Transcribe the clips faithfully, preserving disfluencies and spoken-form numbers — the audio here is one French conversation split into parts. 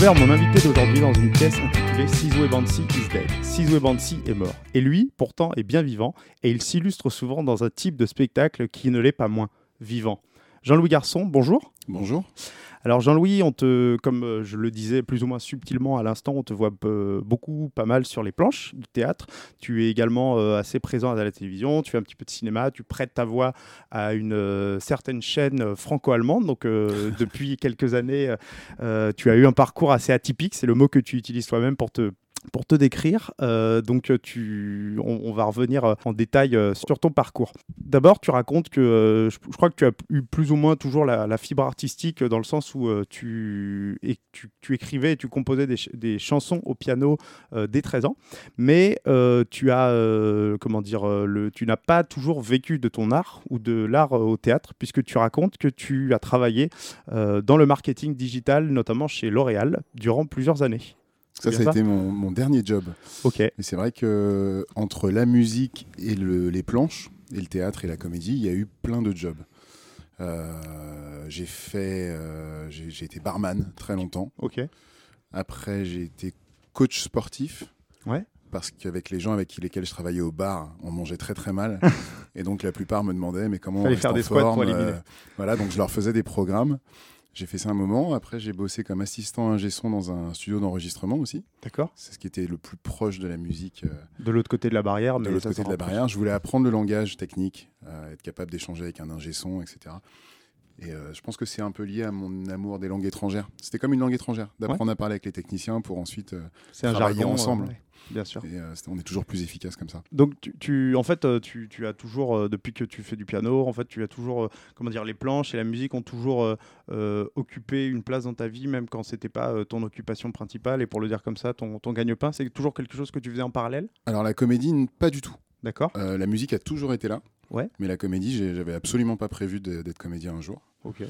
ouvert mon invité d'aujourd'hui dans une pièce intitulée Sizou et Banksy is dead. Sizou et Banksy est mort. Et lui, pourtant, est bien vivant et il s'illustre souvent dans un type de spectacle qui ne l'est pas moins, vivant. Jean-Louis Garçon, bonjour. Bonjour. Alors Jean-Louis, on te, comme je le disais plus ou moins subtilement à l'instant, on te voit euh, beaucoup, pas mal sur les planches du théâtre. Tu es également euh, assez présent à la télévision, tu fais un petit peu de cinéma, tu prêtes ta voix à une euh, certaine chaîne euh, franco-allemande. Donc euh, depuis quelques années, euh, tu as eu un parcours assez atypique, c'est le mot que tu utilises toi-même pour te Pour te décrire, euh, donc tu, on, on va revenir en détail euh, sur ton parcours. D'abord, tu racontes que euh, je, je crois que tu as eu plus ou moins toujours la, la fibre artistique dans le sens où euh, tu, et tu, tu écrivais et tu composais des, ch- des chansons au piano euh, dès treize ans, mais euh, tu as, euh, comment dire, euh, le, tu n'as pas toujours vécu de ton art ou de l'art euh, au théâtre, puisque tu racontes que tu as travaillé euh, dans le marketing digital, notamment chez L'Oréal, durant plusieurs années. Ça, ça a ça été mon, mon dernier job. Ok. Et c'est vrai que entre la musique et le, les planches, et le théâtre et la comédie, il y a eu plein de jobs. Euh, j'ai fait, euh, j'ai, j'ai été barman très longtemps. Ok. Après, j'ai été coach sportif. Ouais. Parce qu'avec les gens avec qui, lesquels je travaillais au bar, on mangeait très très mal. Et donc la plupart me demandaient mais comment Fallait on reste faire en des squats forme, pour éliminer. euh, voilà, donc je leur faisais des programmes. J'ai fait ça un moment. Après, j'ai bossé comme assistant ingé son dans un studio d'enregistrement aussi. D'accord. C'est ce qui était le plus proche de la musique. Euh, de l'autre côté de la barrière. de mais l'autre ça, côté ça de la rapproche. barrière. Je voulais apprendre le langage technique, euh, être capable d'échanger avec un ingé son, et cetera. Et euh, je pense que c'est un peu lié à mon amour des langues étrangères. C'était comme une langue étrangère, d'apprendre Ouais. à parler avec les techniciens pour ensuite euh, C'est un travailler jargon ensemble. euh, ouais, bien sûr. Et euh, on est toujours plus efficace comme ça. Donc tu, tu en fait euh, tu, tu as toujours euh, depuis que tu fais du piano en fait tu as toujours euh, comment dire les planches et la musique ont toujours euh, euh, occupé une place dans ta vie même quand c'était pas euh, ton occupation principale et pour le dire comme ça ton, ton gagne-pain c'est toujours quelque chose que tu faisais en parallèle. Alors la comédie, n- pas du tout. D'accord. Euh, la musique a toujours été là. Ouais. Mais la comédie, j'ai- j'avais absolument pas prévu de- d'être comédien un jour. Ok.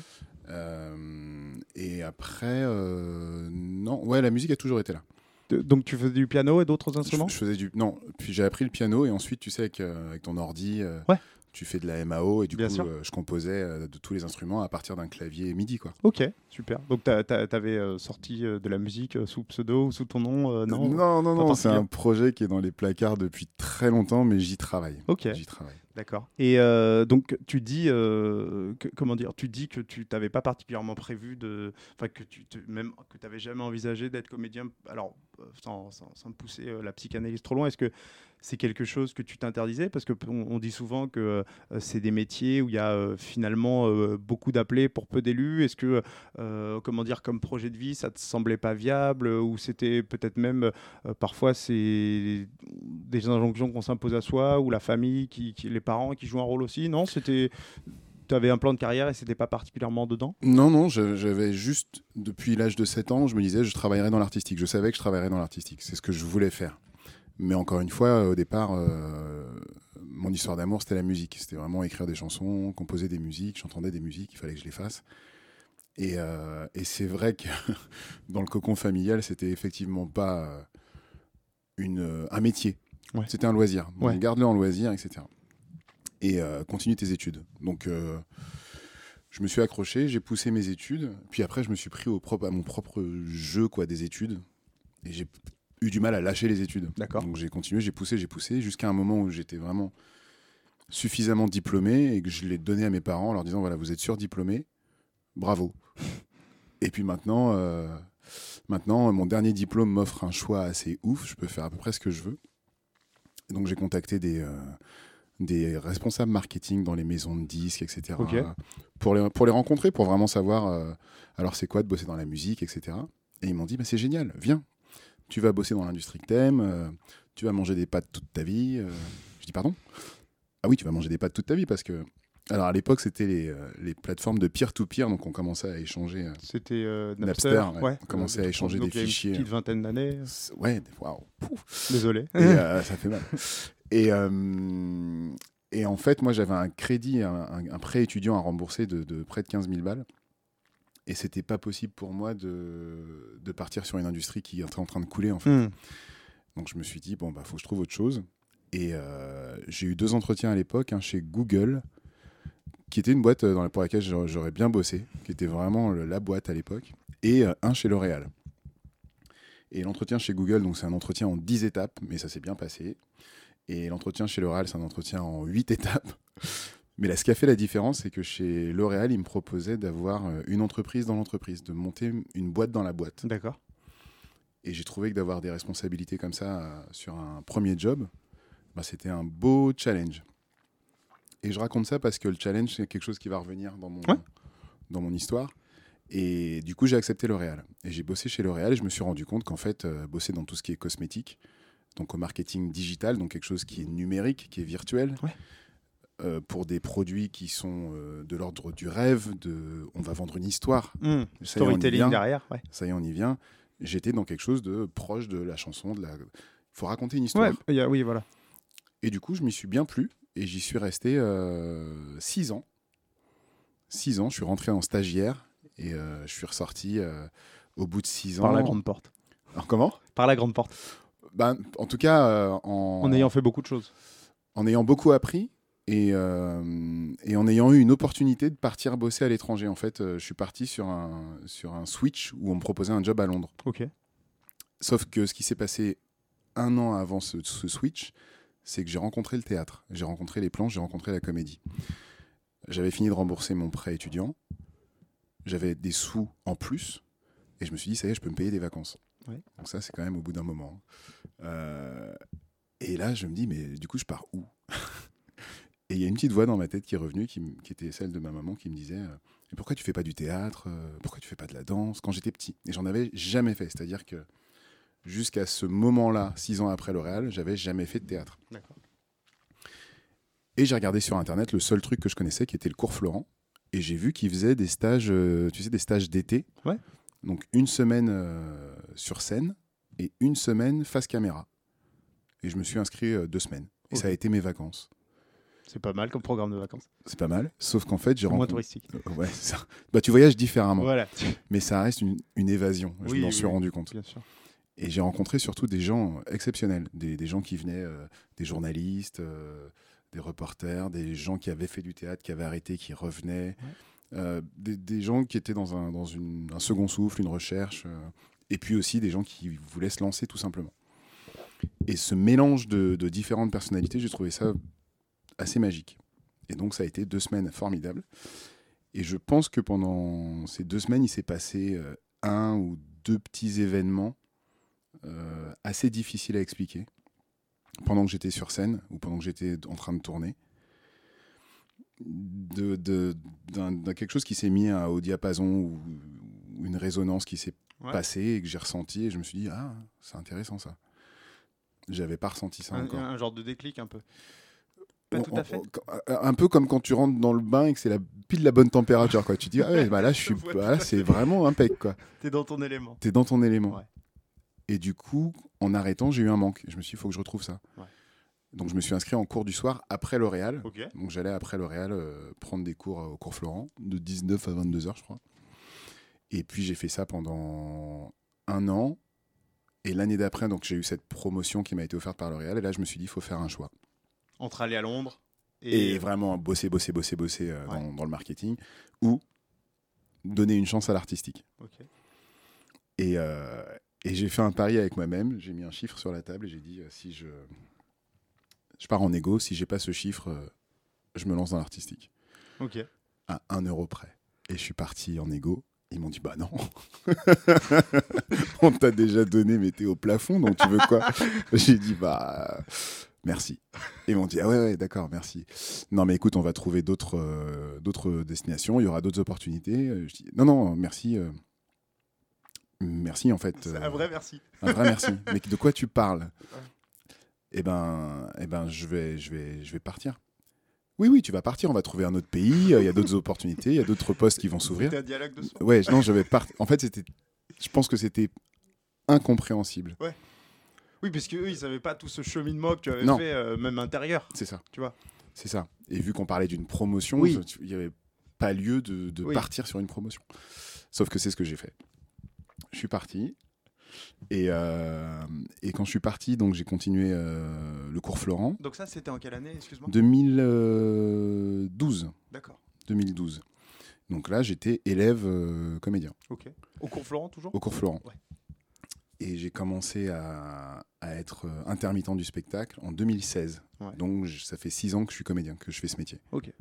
Euh, et après, euh, non, ouais, la musique a toujours été là. De- donc tu faisais du piano et d'autres Je, instruments. je faisais du, non, puis j'ai appris le piano et ensuite, tu sais, avec, euh, avec ton ordi, euh, Ouais. tu fais de la M A O et du Bien coup, sûr. euh, je composais euh, de tous les instruments à partir d'un clavier MIDI, quoi. Ok, super. Donc tu avais euh, sorti euh, de la musique euh, sous pseudo ou sous ton nom euh, non non, non, pas non, c'est particulier. un projet qui est dans les placards depuis très longtemps, mais j'y travaille. Ok. J'y travaille. D'accord. Et euh, donc tu dis, euh, que, comment dire, tu dis que tu t'avais pas particulièrement prévu de, enfin que tu te, même que t'avais jamais envisagé d'être comédien. Alors euh, sans, sans, sans pousser euh, la psychanalyse trop loin, est-ce que c'est quelque chose que tu t'interdisais parce que on, on dit souvent que euh, c'est des métiers où il y a euh, finalement euh, beaucoup d'appelés pour peu d'élus. Est-ce que euh, comment dire, comme projet de vie, ça te semblait pas viable ou c'était peut-être même euh, parfois c'est des injonctions qu'on s'impose à soi ou la famille qui, qui les parents qui jouent un rôle aussi. Non, c'était tu avais un plan de carrière et c'était pas particulièrement dedans. Non, non, je- j'avais juste, depuis l'âge de sept ans, je me disais je travaillerais dans l'artistique. Je savais que je travaillerais dans l'artistique. C'est ce que je voulais faire. Mais encore une fois, au départ, euh, mon histoire d'amour, c'était la musique. C'était vraiment écrire des chansons, composer des musiques. J'entendais des musiques, il fallait que je les fasse. Et, euh, et c'est vrai que dans le cocon familial, c'était effectivement pas euh, une, euh, un métier. Ouais. C'était un loisir. Donc, Ouais. garde-le en loisir, et cetera. Et euh, continue tes études. Donc, euh, je me suis accroché, j'ai poussé mes études. Puis après, je me suis pris au propre, à mon propre jeu, quoi, des études. Et j'ai eu du mal à lâcher les études. D'accord. Donc j'ai continué, j'ai poussé, j'ai poussé, jusqu'à un moment où j'étais vraiment suffisamment diplômé et que je l'ai donné à mes parents en leur disant, voilà, vous êtes surdiplômé, bravo. Et puis maintenant, euh, maintenant, mon dernier diplôme m'offre un choix assez ouf, je peux faire à peu près ce que je veux. Et donc j'ai contacté des, euh, des responsables marketing dans les maisons de disques, et cetera. Ok. Pour, les, pour les rencontrer, pour vraiment savoir, euh, alors c'est quoi de bosser dans la musique, et cetera. Et ils m'ont dit, bah, c'est génial, viens. Tu vas bosser dans l'industrie que t'aimes, euh, tu vas manger des pâtes toute ta vie. Euh, je dis pardon ? Ah oui, tu vas manger des pâtes toute ta vie parce que... Alors à l'époque, c'était les, euh, les plateformes de peer-to-peer, donc on commençait à échanger... Euh, C'était euh, Napster, Napster. ouais. On commençait Euh, à échanger donc des il y a une fichiers. petite vingtaine d'années. c'est- ouais, des fois... waouh, pouf. Désolé. Et euh, ça fait mal. Et, euh, et en fait, moi, j'avais un crédit, un, un- un prêt étudiant à rembourser de, de près de quinze mille balles. Et c'était pas possible pour moi de, de partir sur une industrie qui était en train de couler, en fait. Hmm. Donc je me suis dit, bon, bah, faut que je trouve autre chose. Et euh, j'ai eu deux entretiens à l'époque, un chez Google, qui était une boîte euh, dans la- pour laquelle j'aurais j'aurais bien bossé, qui était vraiment le- la boîte à l'époque, et euh, un chez L'Oréal. Et l'entretien chez Google, donc c'est un entretien en dix étapes, mais ça s'est bien passé. Et l'entretien chez L'Oréal, c'est un entretien en huit étapes. Mais là, ce qui a fait la différence, c'est que chez L'Oréal, ils me proposaient d'avoir une entreprise dans l'entreprise, de monter une boîte dans la boîte. D'accord. Et j'ai trouvé que d'avoir des responsabilités comme ça euh, sur un premier job, bah, c'était un beau challenge. Et je raconte ça parce que le challenge, c'est quelque chose qui va revenir dans mon, ouais. dans mon histoire. Et du coup, j'ai accepté L'Oréal. Et j'ai bossé chez L'Oréal et je me suis rendu compte qu'en fait, euh, bosser dans tout ce qui est cosmétique, donc au marketing digital, donc quelque chose qui est numérique, qui est virtuel, ouais. euh, pour des produits qui sont euh, de l'ordre du rêve, de, on va vendre une histoire. Mmh. Storytelling derrière. Ouais. Ça y est, on y vient. J'étais dans quelque chose de proche de la chanson. Il la... faut raconter une histoire. Ouais, a, oui, voilà. Et du coup, je m'y suis bien plu et j'y suis resté euh, six ans. Six ans, je suis rentré en stagiaire et euh, je suis ressorti euh, au bout de six ans. Par la grande porte. Alors, comment ? Par la grande porte. Ben, en tout cas, euh, en... en ayant fait beaucoup de choses. En ayant beaucoup appris et, euh, et en ayant eu une opportunité de partir bosser à l'étranger. En fait, euh, je suis parti sur un, sur un switch où on me proposait un job à Londres. Ok. Sauf que ce qui s'est passé un an avant ce, ce switch, c'est que j'ai rencontré le théâtre, j'ai rencontré les planches, j'ai rencontré la comédie. J'avais fini de rembourser mon prêt étudiant, j'avais des sous en plus, et je me suis dit, ça y est, je peux me payer des vacances. Ouais. Donc ça, c'est quand même au bout d'un moment. Euh, et là, je me dis, mais du coup, je pars où ? Et il y a une petite voix dans ma tête qui est revenue, qui, qui était celle de ma maman, qui me disait, euh, mais pourquoi tu fais pas du théâtre ? Pourquoi tu fais pas de la danse ? Quand j'étais petit. Et j'en avais jamais fait, c'est-à-dire que jusqu'à ce moment-là, six ans après L'Oréal, j'avais jamais fait de théâtre. D'accord. Et j'ai regardé sur Internet le seul truc que je connaissais, qui était le cours Florent. Et j'ai vu qu'ils faisaient des stages, euh, tu sais, des stages d'été. Ouais. Donc une semaine euh, sur scène et une semaine face caméra. Et je me suis inscrit euh, deux semaines. Et okay. Ça a été mes vacances. C'est pas mal comme programme de vacances. C'est pas mal, sauf qu'en fait, j'ai rencontré... moins touristique. Euh, ouais, c'est ça. Bah, tu voyages différemment. Voilà. Mais ça reste une, une évasion. Oui, je m'en oui, suis rendu compte. Bien sûr. Et j'ai rencontré surtout des gens exceptionnels, des, des gens qui venaient, euh, des journalistes, euh, des reporters, des gens qui avaient fait du théâtre, qui avaient arrêté, qui revenaient, ouais. euh, des, des gens qui étaient dans, un, dans une, un second souffle, une recherche, euh, et puis aussi des gens qui voulaient se lancer tout simplement. Et ce mélange de, de différentes personnalités, j'ai trouvé ça assez magique. Et donc ça a été deux semaines formidables. Et je pense que pendant ces deux semaines, il s'est passé euh, un ou deux petits événements Euh, assez difficile à expliquer pendant que j'étais sur scène ou pendant que j'étais en train de tourner de, de, d'un, d'un quelque chose qui s'est mis à, au diapason ou, ou une résonance qui s'est ouais. passée et que j'ai ressenti et je me suis dit ah c'est intéressant ça, j'avais pas ressenti ça un, encore. Un genre de déclic un peu. Pas on, tout à fait. On, un peu comme quand tu rentres dans le bain et que c'est la, pile la bonne température quoi. Tu dis ah ouais bah là je suis bah, là c'est vraiment impec quoi. T'es dans ton élément. T'es dans ton élément. Ouais. Et du coup, en arrêtant, j'ai eu un manque. Je me suis dit, il faut que je retrouve ça. Ouais. Donc, je me suis inscrit en cours du soir après L'Oréal. Okay. Donc, j'allais après L'Oréal euh, prendre des cours au cours Florent, de dix-neuf à vingt-deux heures, je crois. Et puis, j'ai fait ça pendant un an. Et l'année d'après, donc, j'ai eu cette promotion qui m'a été offerte par L'Oréal. Et là, je me suis dit, il faut faire un choix. Entre aller à Londres et, et vraiment bosser, bosser, bosser, bosser euh, ouais. dans, dans le marketing ou donner une chance à l'artistique. Okay. Et... Euh, Et j'ai fait un pari avec moi-même, j'ai mis un chiffre sur la table et j'ai dit euh, si je, je pars en égo, si j'ai pas ce chiffre, euh, je me lance dans l'artistique. Ok. À un euro près. Et je suis parti en égo. Ils m'ont dit bah non, on t'a déjà donné, mais t'es au plafond, donc tu veux quoi? J'ai dit bah merci. Et ils m'ont dit ah ouais, ouais d'accord, merci. Non mais écoute, on va trouver d'autres, euh, d'autres destinations, il y aura d'autres opportunités. Je dis non non merci. Euh, Merci en fait. C'est un vrai merci. Un vrai merci. Mais de quoi tu parles? Ouais. Eh ben, eh ben, je vais, je vais, je vais partir. Oui, oui, tu vas partir. On va trouver un autre pays. Il y a d'autres opportunités. Il y a d'autres postes qui vont s'ouvrir. C'était un dialogue de soi. Ouais, non, je vais partir. En fait, c'était. Je pense que c'était incompréhensible. Ouais. Oui, parce qu'eux, ils savaient pas tout ce cheminement que tu avais non. fait, euh, même intérieur. C'est ça. Tu vois. C'est ça. Et vu qu'on parlait d'une promotion, oui. il n'y avait pas lieu de, de oui. partir sur une promotion. Sauf que c'est ce que j'ai fait. Je suis parti et, euh, et quand je suis parti, donc j'ai continué euh, le cours Florent. Donc ça, c'était en quelle année, excuse-moi? deux mille douze. D'accord. deux mille douze. Donc là, j'étais élève euh, comédien. Ok. Au cours Florent toujours? Au cours Florent. Ouais. Et j'ai commencé à, à être intermittent du spectacle en deux mille seize. Ouais. Donc ça fait six ans que je suis comédien, que je fais ce métier. Ok.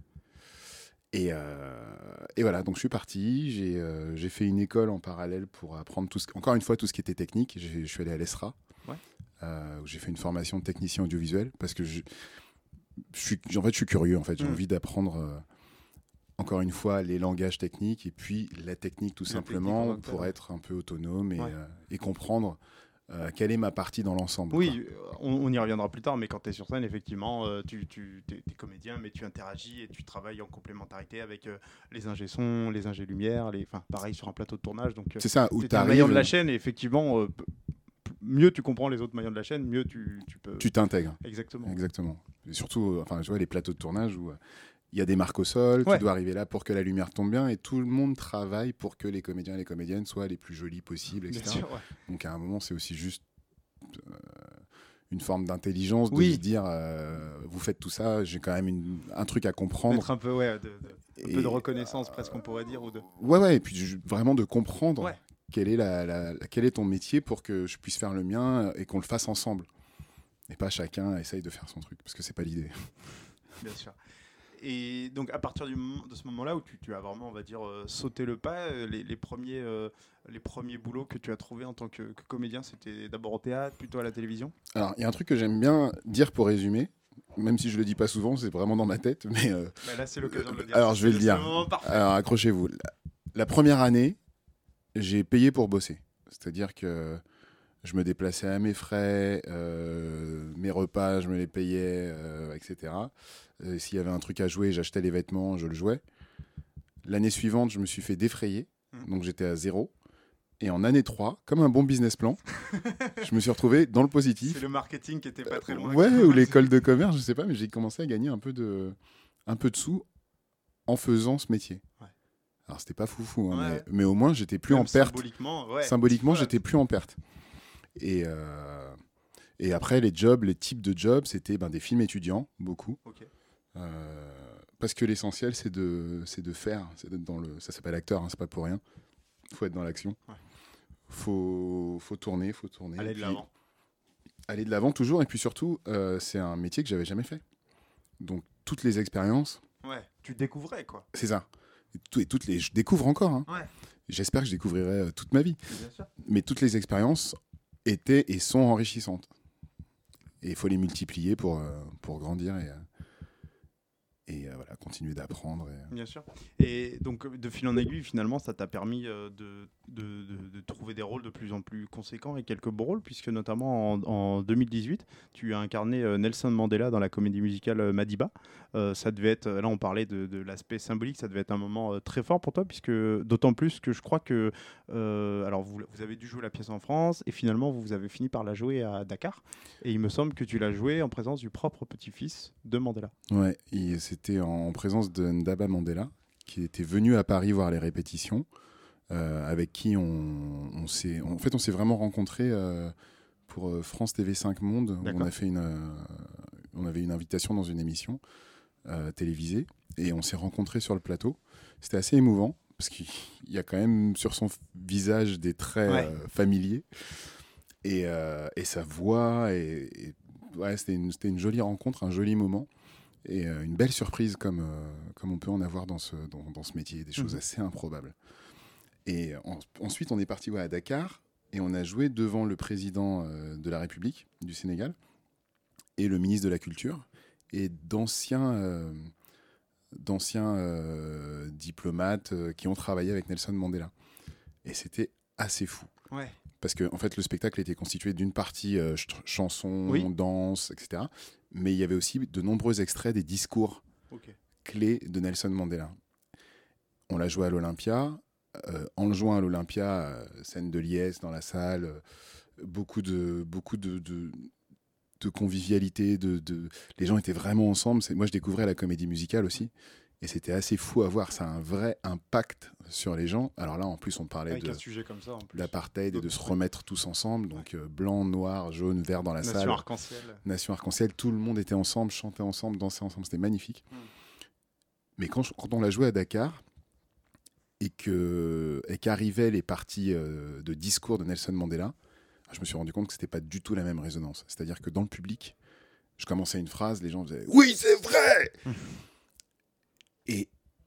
Et, euh, et voilà, donc je suis parti, j'ai, euh, j'ai fait une école en parallèle pour apprendre tout ce, encore une fois tout ce qui était technique. J'ai, je suis allé à l'E S R A, ouais. euh, où j'ai fait une formation de technicien audiovisuel parce que je, je suis, en fait, je suis curieux. En fait, j'ai mmh. envie d'apprendre euh, encore une fois les langages techniques et puis la technique tout la simplement technique pour être un peu autonome et, ouais. euh, et comprendre. Euh, quelle est ma partie dans l'ensemble. Oui, on, on y reviendra plus tard, mais quand tu es sur scène, effectivement, euh, tu, tu es comédien, mais tu interagis et tu travailles en complémentarité avec euh, les ingé-sons, les ingé-lumière, les... enfin, pareil sur un plateau de tournage. Donc, c'est ça, où tu es un maillon de la chaîne et effectivement, euh, p- p- mieux tu comprends les autres maillons de la chaîne, mieux tu, tu peux... Tu t'intègres. Exactement. Exactement. Et surtout, enfin, tu vois, les plateaux de tournage où... Euh, il y a des marques au sol, ouais. tu dois arriver là pour que la lumière tombe bien et tout le monde travaille pour que les comédiens et les comédiennes soient les plus jolis possibles, et cetera. Sûr, ouais. Donc à un moment, c'est aussi juste euh, une forme d'intelligence de oui. se dire euh, vous faites tout ça, j'ai quand même une, un truc à comprendre. D'être un peu, ouais, de, de, un et, peu de reconnaissance euh, presque, on pourrait dire. Ou de... Ouais, ouais, et puis je, vraiment de comprendre ouais. quel, est la, la, la, quel est ton métier pour que je puisse faire le mien et qu'on le fasse ensemble. Et pas chacun essaye de faire son truc, parce que c'est pas l'idée. Bien sûr. Et donc, à partir du moment, de ce moment-là où tu, tu as vraiment, on va dire, euh, sauté le pas, euh, les, les, premiers, euh, les premiers boulots que tu as trouvés en tant que, que comédien, c'était d'abord au théâtre, plutôt à la télévision ? Alors, il y a un truc que j'aime bien dire pour résumer, même si je le dis pas souvent, c'est vraiment dans ma tête. Mais euh... bah là, c'est l'occasion de le dire. Alors, je vais le dire. Alors, accrochez-vous. La, la première année, j'ai payé pour bosser. C'est-à-dire que je me déplaçais à mes frais, euh, mes repas, je me les payais, euh, et cetera. Euh, s'il y avait un truc à jouer, j'achetais les vêtements, je le jouais. L'année suivante, je me suis fait défrayer, mmh. donc j'étais à zéro. Et en année trois, comme un bon business plan, je me suis retrouvé dans le positif. C'est le marketing qui était pas très loin. Euh, ouais, ou l'école de commerce, je sais pas, mais j'ai commencé à gagner un peu de, un peu de sous en faisant ce métier. Ouais. Alors c'était pas foufou, hein, ouais. mais, mais au moins j'étais plus Même en perte. Symboliquement, ouais. Symboliquement, j'étais plus en perte. Et, euh, et après, les jobs, les types de jobs, c'était ben, des films étudiants, beaucoup. Okay. Euh, parce que l'essentiel, c'est de, c'est de faire. C'est d'être dans le, ça s'appelle acteur, hein, c'est pas pour rien. Il faut être dans l'action. Il ouais. faut, faut tourner, il faut tourner. Aller de l'avant. Aller de l'avant toujours. Et puis surtout, euh, c'est un métier que j'avais jamais fait. Donc, toutes les expériences... Ouais, tu découvrais, quoi. C'est ça. Et, tout, et toutes les, je découvre encore. Hein. Ouais. J'espère que je découvrirai euh, toute ma vie. Bien sûr. Mais toutes les expériences étaient et sont enrichissantes. Et il faut les multiplier pour, euh, pour grandir et, et euh, voilà, continuer d'apprendre. Et... Bien sûr. Et donc, de fil en aiguille, finalement, ça t'a permis euh, de, de, de, de trouver des rôles de plus en plus conséquents et quelques beaux rôles, puisque notamment en, en deux mille dix-huit, tu as incarné euh, Nelson Mandela dans la comédie musicale euh, Madiba. Euh, ça devait être, là on parlait de, de l'aspect symbolique, ça devait être un moment euh, très fort pour toi, puisque d'autant plus que je crois que euh, alors vous, vous avez dû jouer la pièce en France et finalement vous avez fini par la jouer à Dakar, et il me semble que tu l'as jouée en présence du propre petit-fils de Mandela. Ouais, et c'était en présence de Ndaba Mandela qui était venu à Paris voir les répétitions, euh, avec qui on, on s'est en fait on s'est vraiment rencontrés euh, pour euh, France T V cinq Monde, où on a fait une euh, on avait une invitation dans une émission Euh, télévisé, et on s'est rencontrés sur le plateau. C'était assez émouvant parce qu'il y a quand même sur son visage des traits ouais. euh, familiers et, euh, et sa voix et, et ouais, c'était une, c'était une jolie rencontre, un joli moment et euh, une belle surprise comme, euh, comme on peut en avoir dans ce, dans, dans ce métier, des choses mmh. assez improbables. Et en, ensuite on est parti ouais, à Dakar et on a joué devant le président euh, de la République du Sénégal et le ministre de la Culture et d'anciens, euh, d'anciens euh, diplomates euh, qui ont travaillé avec Nelson Mandela. Et c'était assez fou. Ouais. Parce que en fait, le spectacle était constitué d'une partie euh, ch- chanson, oui. danse, et cetera. Mais il y avait aussi de nombreux extraits des discours okay. clés de Nelson Mandela. On l'a joué à l'Olympia. Euh, en le jouant à l'Olympia, euh, scène de liesse dans la salle, euh, beaucoup de... Beaucoup de, de de convivialité, de, de... les gens étaient vraiment ensemble. C'est... Moi, je découvrais la comédie musicale aussi, et c'était assez fou à voir. Ça a un vrai impact sur les gens. Alors là, en plus, on parlait avec de un sujet comme ça, en plus. d'apartheid et de se remettre tous ensemble. Donc, euh, blanc, noir, jaune, vert dans la Nation salle. Nation arc-en-ciel. Nation arc-en-ciel. Tout le monde était ensemble, chantait ensemble, dansait ensemble. C'était magnifique. Mm. Mais quand, je... quand on l'a joué à Dakar, et, que... et qu'arrivaient les parties euh, de discours de Nelson Mandela, je me suis rendu compte que c'était pas du tout la même résonance. C'est-à-dire que dans le public, je commençais une phrase, les gens faisaient « Oui, c'est vrai !» et,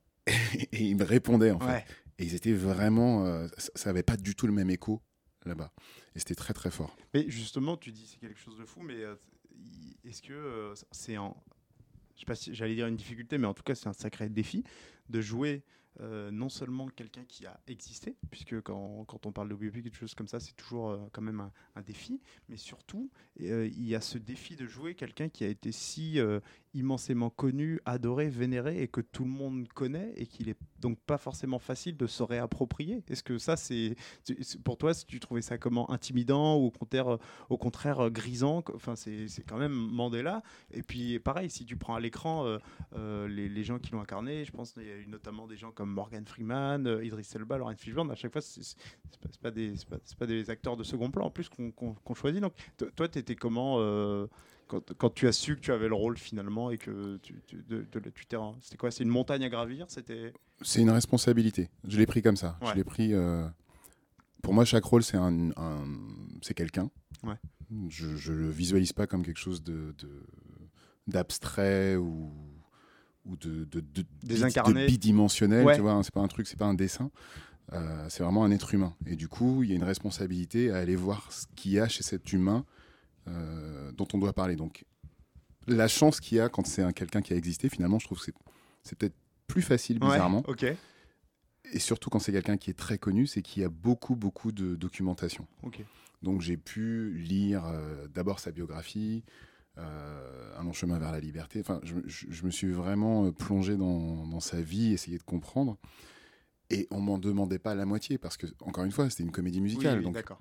et ils me répondaient, en fait. Ouais. Et ils étaient vraiment... Euh, ça n'avait pas du tout le même écho là-bas. Et c'était très, très fort. Mais justement, tu dis c'est quelque chose de fou, mais euh, est-ce que euh, c'est en... Je sais pas si j'allais dire une difficulté, mais en tout cas, c'est un sacré défi de jouer euh, non seulement quelqu'un qui a existé, puisque quand, quand on parle de biopic et de choses comme ça, c'est toujours euh, quand même un, un défi, mais surtout, euh, il y a ce défi de jouer quelqu'un qui a été si euh, immensément connu, adoré, vénéré, et que tout le monde connaît, et qu'il est donc pas forcément facile de se réapproprier. Est-ce que ça, c'est, c'est pour toi, si tu trouvais ça comment intimidant, ou au contraire, euh, au contraire euh, grisant? Enfin, c'est, c'est quand même Mandela. Et puis, pareil, si tu prends à l'écran euh, euh, les, les gens qui l'ont incarné, je pense qu'il y a eu notamment des gens comme Morgan Freeman, euh, Idris Elba, Laurence Fishburne. À chaque fois, c'est, c'est, c'est, pas, c'est, pas des, c'est, pas, c'est pas des acteurs de second plan en plus qu'on, qu'on, qu'on choisit. Donc, t- toi, t'étais comment euh, quand, quand tu as su que tu avais le rôle finalement et que tu, tu, de, de, de, tu t'es, c'était quoi? C'est une montagne à gravir? C'était... C'est une responsabilité. Je l'ai pris comme ça. Ouais. Je l'ai pris. Euh... Pour moi, chaque rôle, c'est un, un... c'est quelqu'un. Ouais. Je ne le visualise pas comme quelque chose de, de... d'abstrait ou ou de, de, de, de bidimensionnel, ouais. Tu vois, hein, c'est pas un truc, c'est pas un dessin, euh, c'est vraiment un être humain. Et du coup, il y a une responsabilité à aller voir ce qu'il y a chez cet humain euh, dont on doit parler. Donc, la chance qu'il y a quand c'est un, quelqu'un qui a existé, finalement, je trouve que c'est, c'est peut-être plus facile, bizarrement. Ouais, okay. Et surtout quand c'est quelqu'un qui est très connu, c'est qu'il y a beaucoup, beaucoup de documentation. Okay. Donc, j'ai pu lire euh, d'abord sa biographie, Euh, un long chemin vers la liberté. Enfin, je, je, je me suis vraiment plongé dans, dans sa vie, essayé de comprendre. Et on m'en demandait pas la moitié parce que, encore une fois, c'était une comédie musicale. Oui, oui, donc... d'accord.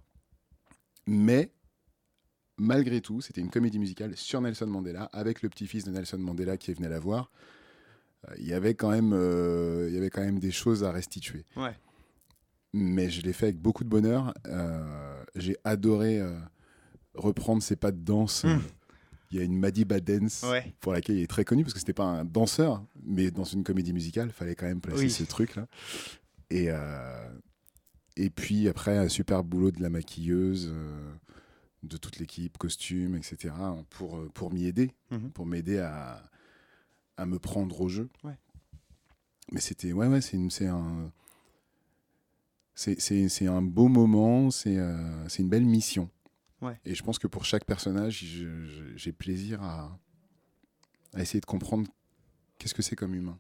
Mais malgré tout, c'était une comédie musicale sur Nelson Mandela avec le petit-fils de Nelson Mandela qui venait la voir. Euh, il y avait quand même, euh, il y avait quand même des choses à restituer. Ouais. Mais je l'ai fait avec beaucoup de bonheur. Euh, j'ai adoré euh, reprendre ses pas de danse. Mmh. Il y a une Madiba Dance ouais. pour laquelle il est très connu parce que c'était pas un danseur, mais dans une comédie musicale, il fallait quand même placer oui. ce truc-là. Et, euh, et puis après, un super boulot de la maquilleuse, euh, de toute l'équipe, costume, et cetera, pour, pour m'y aider, mm-hmm. pour m'aider à, à me prendre au jeu. Ouais. Mais c'était, ouais, ouais, c'est, une, c'est un, c'est, c'est, c'est un beau moment, c'est, euh, c'est une belle mission. Ouais. Et je pense que pour chaque personnage, je, je, j'ai plaisir à, à essayer de comprendre qu'est-ce que c'est comme humain.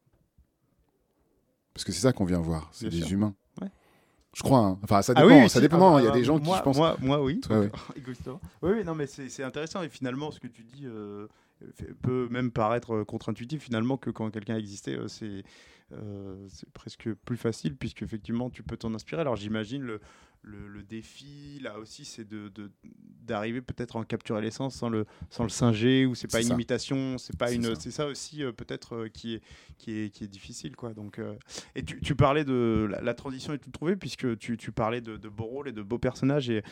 Parce que c'est ça qu'on vient voir, c'est Bien des sûr. Humains. Ouais. Je crois. Hein. Enfin, ça dépend. Ah oui, ça si, dépend. ah, il y a des gens moi, qui, je pense. Moi, moi oui. Ouais, ouais. Égoïstement. Oui, oui, non, mais c'est, c'est intéressant. Et finalement, ce que tu dis euh, peut même paraître contre-intuitif. Finalement, que quand quelqu'un existait, euh, c'est, euh, c'est presque plus facile, puisque effectivement, tu peux t'en inspirer. Alors, j'imagine le. Le, le défi, là aussi, c'est de, de, d'arriver peut-être à en capturer l'essence sans le, sans le singer, ou c'est pas c'est une ça. Imitation, c'est pas c'est une, ça. C'est ça aussi euh, peut-être euh, qui, est, qui, est, qui est difficile, quoi. Donc, euh, et tu, tu parlais de la, la transition est toute trouvée, puisque tu, tu parlais de, de beaux rôles et de beaux personnages, et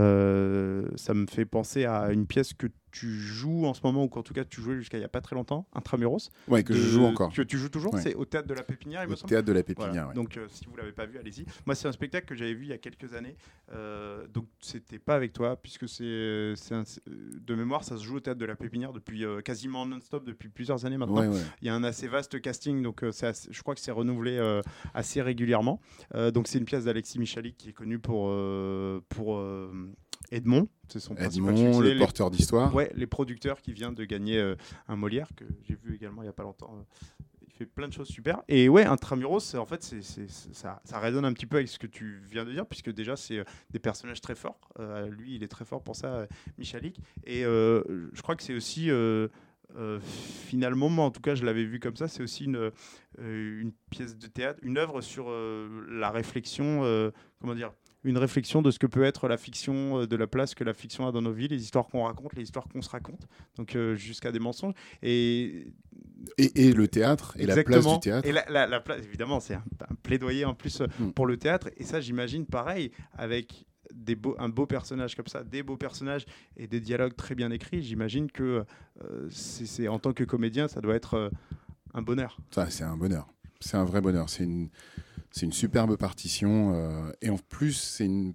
euh, ça me fait penser à une pièce que tu joues en ce moment, ou qu'en tout cas tu jouais jusqu'à il y a pas très longtemps, Intramuros. Ouais, que de, je joue encore. Que tu joues toujours, ouais. C'est au Théâtre de la Pépinière, il au me semble. Au Théâtre de la Pépinière, voilà. ouais. Donc euh, si vous l'avez pas vu, allez-y. Moi, c'est un spectacle que j'avais vu il y a quelques années. Euh, donc c'était pas avec toi, puisque c'est, c'est un, de mémoire, ça se joue au Théâtre de la Pépinière depuis euh, quasiment non-stop depuis plusieurs années maintenant. Ouais, ouais. Il y a un assez vaste casting, donc euh, c'est assez, je crois que c'est renouvelé euh, assez régulièrement. Euh, donc c'est une pièce d'Alexis Michalik qui est connu pour euh, pour euh, Edmond, c'est son principal Edmond, succès. le porteur les, d'histoire. Ouais, les producteurs qui vient de gagner euh, un Molière que j'ai vu également il y a pas longtemps. Il fait plein de choses super. Et ouais, Intramuros, en fait, c'est, c'est, c'est, ça, ça résonne un petit peu avec ce que tu viens de dire, puisque déjà c'est euh, des personnages très forts. Euh, lui, il est très fort pour ça, euh, Michalik. Et euh, je crois que c'est aussi euh, euh, finalement, moi en tout cas, je l'avais vu comme ça. C'est aussi une euh, une pièce de théâtre, une œuvre sur euh, la réflexion. Euh, comment dire? Une réflexion de ce que peut être la fiction, de la place que la fiction a dans nos vies, les histoires qu'on raconte, les histoires qu'on se raconte, donc euh, jusqu'à des mensonges. Et, et, et le théâtre, et Exactement. La place du théâtre. Et la, la, la place, évidemment, c'est un, un plaidoyer en plus mm. pour le théâtre. Et ça, j'imagine, pareil, avec des beaux, un beau personnage comme ça, des beaux personnages et des dialogues très bien écrits, j'imagine que euh, c'est, c'est, en tant que comédien, ça doit être euh, un bonheur. Ça, c'est un bonheur. C'est un vrai bonheur. C'est une... C'est une superbe partition euh, et en plus c'est une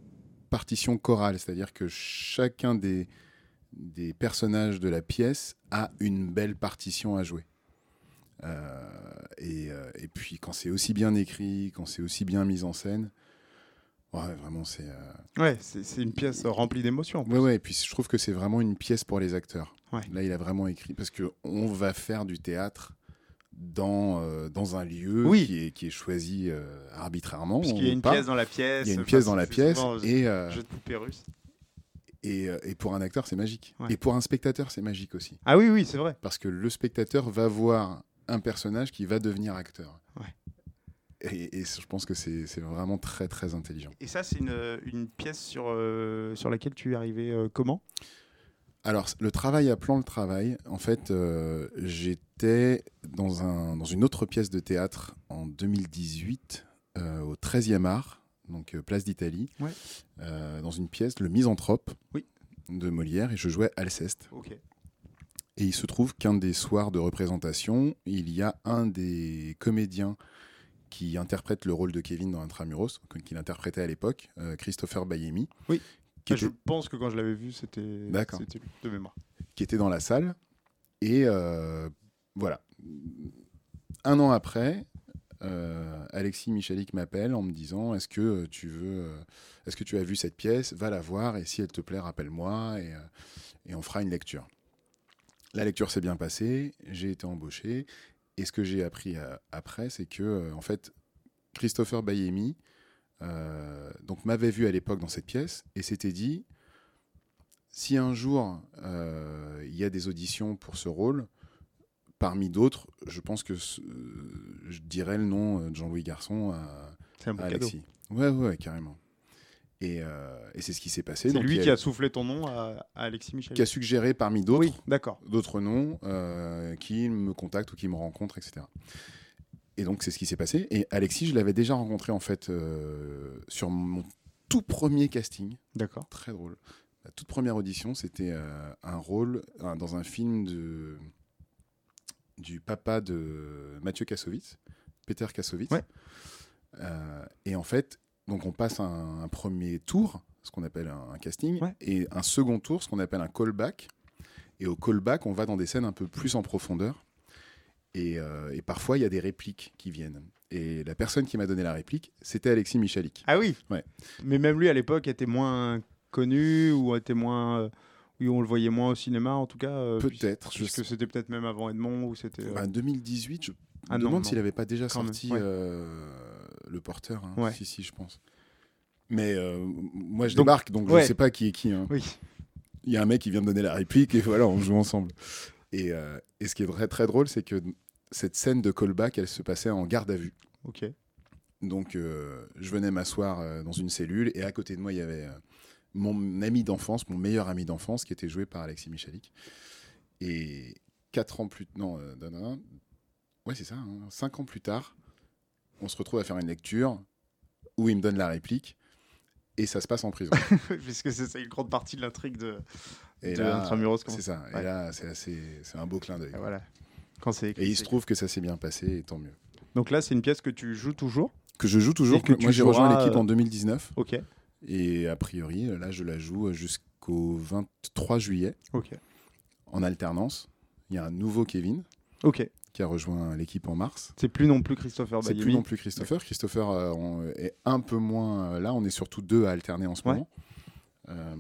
partition chorale, c'est-à-dire que chacun des, des personnages de la pièce a une belle partition à jouer. Euh, et, euh, et puis quand c'est aussi bien écrit, quand c'est aussi bien mis en scène, ouais, vraiment c'est. Euh... Ouais, c'est, c'est une pièce remplie d'émotions. Ouais, ouais. Et puis je trouve que c'est vraiment une pièce pour les acteurs. Ouais. Là, il a vraiment écrit parce que on va faire du théâtre dans euh, dans un lieu oui. qui est qui est choisi euh, arbitrairement. Parce qu'il y a une pas. pièce dans la pièce. Il y a une pièce enfin, dans la c'est pièce souvent, et euh, jeu de poupée russe. Et, et pour un acteur, c'est magique. Ouais. Et pour un spectateur, c'est magique aussi. Ah oui, oui, c'est vrai. Parce que le spectateur va voir un personnage qui va devenir acteur. Ouais. Et, et je pense que c'est, c'est vraiment très, très intelligent. Et ça, c'est une, une pièce sur, euh, sur laquelle tu es arrivé euh, comment ? Alors, le travail à plan, le travail, en fait, euh, j'étais dans, un, dans une autre pièce de théâtre en deux mille dix-huit, euh, au treizième art, donc euh, Place d'Italie, ouais. euh, dans une pièce, Le Misanthrope, oui. de Molière, et je jouais Alceste. Okay. Et il se trouve qu'un des soirs de représentation, il y a un des comédiens qui interprète le rôle de Kevin dans Intramuros, qu'il interprétait à l'époque, euh, Christopher Bayemi. Oui, qui ah, était... je pense que quand je l'avais vu, c'était, D'accord. c'était lui, de mémoire. Qui était dans la salle. Et euh, voilà. Un an après, euh, Alexis Michalik m'appelle en me disant « Est-ce que tu veux, euh, est-ce que tu as vu cette pièce ? Va la voir et si elle te plaît, rappelle-moi et, euh, et on fera une lecture. » La lecture s'est bien passée, j'ai été embauché. Et ce que j'ai appris euh, après, c'est que euh, en fait, Christopher Bayemi euh, donc m'avait vu à l'époque dans cette pièce et s'était dit si un jour euh, il y a des auditions pour ce rôle, parmi d'autres, je pense que ce, euh, je dirais le nom de Jean-Louis Garçon à, c'est un bon à Alexis. Cadeau. Ouais, ouais, carrément. Et, euh, et c'est ce qui s'est passé. C'est donc, lui a, qui a soufflé ton nom à, à Alexis Michalik. Qui a suggéré parmi d'autres, oui, d'accord. d'autres noms euh, qui me contactent ou qui me rencontrent, et cetera. Et donc c'est ce qui s'est passé. Et Alexis, je l'avais déjà rencontré en fait euh, sur mon tout premier casting. D'accord. Très drôle. La toute première audition, c'était euh, un rôle un, dans un film de du papa de Mathieu Kassovitz, Peter Kassovitz. Ouais. Euh, et en fait, donc on passe un, un premier tour, ce qu'on appelle un, un casting, ouais. et un second tour, ce qu'on appelle un callback. Et au callback, on va dans des scènes un peu plus en profondeur. Et, euh, et parfois, il y a des répliques qui viennent. Et la personne qui m'a donné la réplique, c'était Alexis Michalik. Ah oui. Ouais. Mais même lui, à l'époque, était moins connu ou était moins... Euh... Oui, on le voyait moins au cinéma, en tout cas. Euh, peut-être. Puisque sais... c'était peut-être même avant Edmond ou c'était. Euh... Bah, deux mille dix-huit, je ah, me non, demande non. s'il n'avait pas déjà Quand sorti ouais. euh, Le Porteur. Hein. Ouais. Si, si, je pense. Mais euh, moi, je donc, débarque, donc ouais. je ne sais pas qui est qui. Hein. Oui. Il y a un mec qui vient me donner la réplique et voilà, on joue ensemble. Et, euh, et ce qui est très, très drôle, c'est que cette scène de callback, elle se passait en garde à vue. Ok. Donc, euh, je venais m'asseoir euh, dans une cellule et à côté de moi, il y avait euh, mon ami d'enfance, mon meilleur ami d'enfance, qui était joué par Alexis Michalik. Et quatre ans plus... Non, euh, non, non, ouais, c'est ça. Hein, cinq ans plus tard, on se retrouve à faire une lecture où il me donne la réplique et ça se passe en prison. Puisque c'est ça une grande partie de l'intrigue de, et de là, Intramuros. C'est ça. Ouais. Et là, c'est, assez, c'est un beau clin d'œil. Et voilà. Quand c'est écrit, et il c'est se trouve que ça s'est bien passé et tant mieux. Donc là, c'est une pièce que tu joues toujours ? Que je joue toujours. Que moi, j'ai joueras... rejoint l'équipe en deux mille dix-neuf. Ok. Et a priori, là, je la joue jusqu'au vingt-trois juillet. Ok. En alternance. Il y a un nouveau Kevin. Ok. Qui a rejoint l'équipe en mars. C'est plus non plus Christopher Bayemi. C'est plus non plus Christopher. Ouais. Christopher euh, on est un peu moins euh, là. On est surtout deux à alterner en ce ouais. moment. Euh,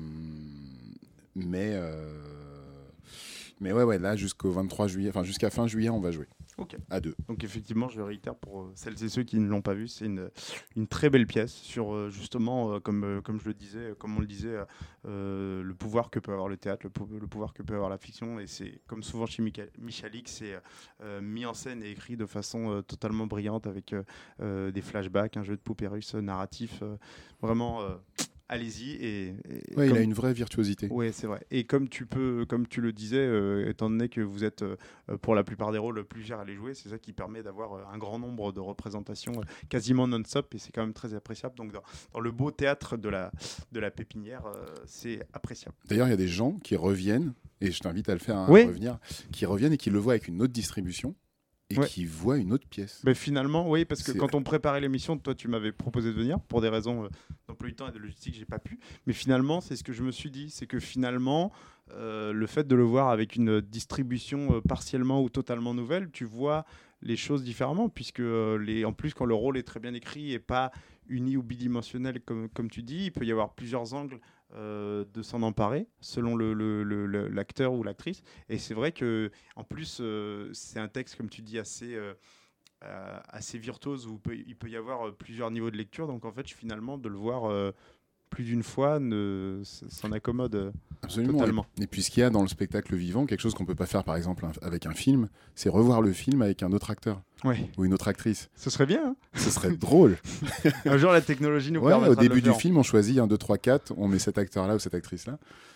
mais euh, mais ouais, ouais, là jusqu'au vingt-trois juillet, enfin jusqu'à fin juillet, on va jouer. Ok. À deux. Donc effectivement, je réitère pour euh, celles et ceux qui ne l'ont pas vu, c'est une, une très belle pièce sur euh, justement, euh, comme, euh, comme je le disais, comme on le disait, euh, le pouvoir que peut avoir le théâtre, le, pou- le pouvoir que peut avoir la fiction. Et c'est comme souvent chez Micha- Michalik, c'est euh, mis en scène et écrit de façon euh, totalement brillante avec euh, euh, des flashbacks, un jeu de poupée russe narratif, euh, vraiment. Euh, Allez-y et, et ouais, comme... il a une vraie virtuosité. Oui, c'est vrai. Et comme tu peux, comme tu le disais, euh, étant donné que vous êtes euh, pour la plupart des rôles plus chers à les jouer, c'est ça qui permet d'avoir euh, un grand nombre de représentations euh, quasiment non-stop et c'est quand même très appréciable. Donc dans, dans le beau théâtre de la de la Pépinière, euh, c'est appréciable. D'ailleurs, il y a des gens qui reviennent et je t'invite à le faire, hein, oui. à revenir, qui reviennent et qui le voient avec une autre distribution et Ouais. qui voient une autre pièce. Mais finalement, oui, parce que C'est- quand on préparait l'émission, toi, tu m'avais proposé de venir pour des raisons euh, d'emploi du temps et de logistique, j'ai pas pu. Mais finalement, c'est ce que je me suis dit, c'est que finalement, euh, le fait de le voir avec une distribution euh, partiellement ou totalement nouvelle, tu vois les choses différemment, puisque euh, les, en plus, quand le rôle est très bien écrit et pas uni ou bidimensionnel, comme, comme tu dis, il peut y avoir plusieurs angles euh, de s'en emparer selon le, le- le- le- l'acteur ou l'actrice. Et c'est vrai que, en plus, euh, c'est un texte, comme tu dis, assez euh, euh, assez virtuose où peut- il peut y avoir euh, plusieurs niveaux de lecture. Donc en fait, finalement, de le voir euh, plus d'une fois ne, s- s'en accommode euh, Absolument. totalement. Et, et puis ce qu'il y a dans le spectacle vivant, quelque chose qu'on peut pas faire par exemple un- avec un film, c'est revoir le film avec un autre acteur Ouais, ou une autre actrice. ce serait bien. Ce serait drôle. Hein. Un jour, la technologie nous Ouais, permettra au de le début du faire. film, on choisit un, deux, trois, quatre, on met cet acteur-là ou cette actrice-là.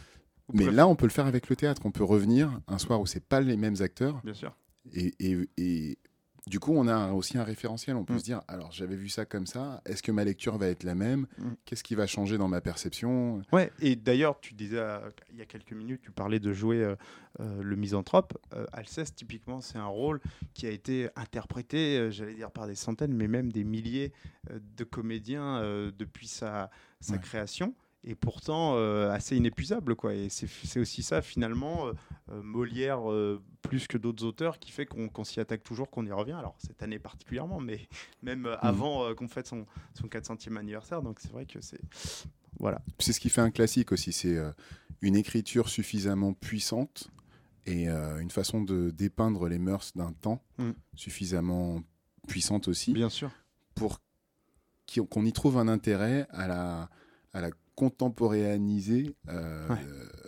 Ou Mais préf- là, on peut le faire avec le théâtre. On peut revenir un soir où c'est pas les mêmes acteurs. bien sûr. Et, et- et du coup, on a aussi un référentiel. On peut Mm. se dire, alors j'avais vu ça comme ça. Est-ce que ma lecture va être la même Mm. Qu'est-ce qui va changer dans ma perception Ouais, et d'ailleurs, tu disais euh, il y a quelques minutes, tu parlais de jouer euh, euh, le misanthrope. Euh, Alceste, typiquement, c'est un rôle qui a été interprété, euh, j'allais dire, par des centaines, mais même des milliers euh, de comédiens euh, depuis sa, sa Ouais. création. Et pourtant, euh, assez inépuisable, quoi. Et c'est c'est aussi ça, finalement, euh, euh, Molière, euh, plus que d'autres auteurs, qui fait qu'on qu'on s'y attaque toujours, qu'on y revient. Alors, cette année particulièrement, mais même euh, avant euh, qu'on fête son, son quatre centième anniversaire. Donc, c'est vrai que c'est... Voilà. C'est ce qui fait un classique aussi. C'est euh, une écriture suffisamment puissante et euh, une façon de dépeindre les mœurs d'un temps Mm. suffisamment puissante aussi Bien sûr. pour qu'il- qu'on y trouve un intérêt à la, à la contemporanéiser euh, Ouais.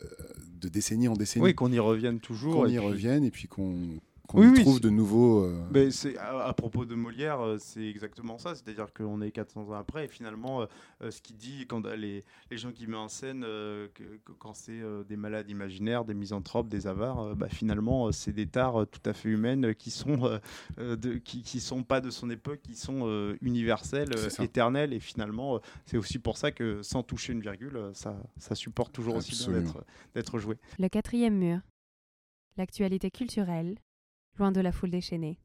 de décennie en décennie. Oui, qu'on y revienne toujours. Qu'on et y puis- revienne et puis qu'on qu'on Oui, y oui, trouve c'est- de nouveaux. euh, Mais c'est, à, à propos de Molière, euh, c'est exactement ça. C'est-à-dire qu'on est quatre cents ans après, et finalement, euh, euh, ce qu'il dit, quand euh, les, les gens qui mettent en scène, euh, que, que quand c'est euh, des malades imaginaires, des misanthropes, des avares, euh, bah, finalement, euh, c'est des tares euh, tout à fait humaines euh, qui sont, euh, euh, de, qui, qui sont pas de son époque, qui sont euh, universelles, euh, C'est ça. éternelles. Et finalement, euh, c'est aussi pour ça que sans toucher une virgule, euh, ça, ça supporte toujours aussi bien Absolument. d'être, d'être joué. Le quatrième mur. L'actualité culturelle, loin de la foule déchaînée.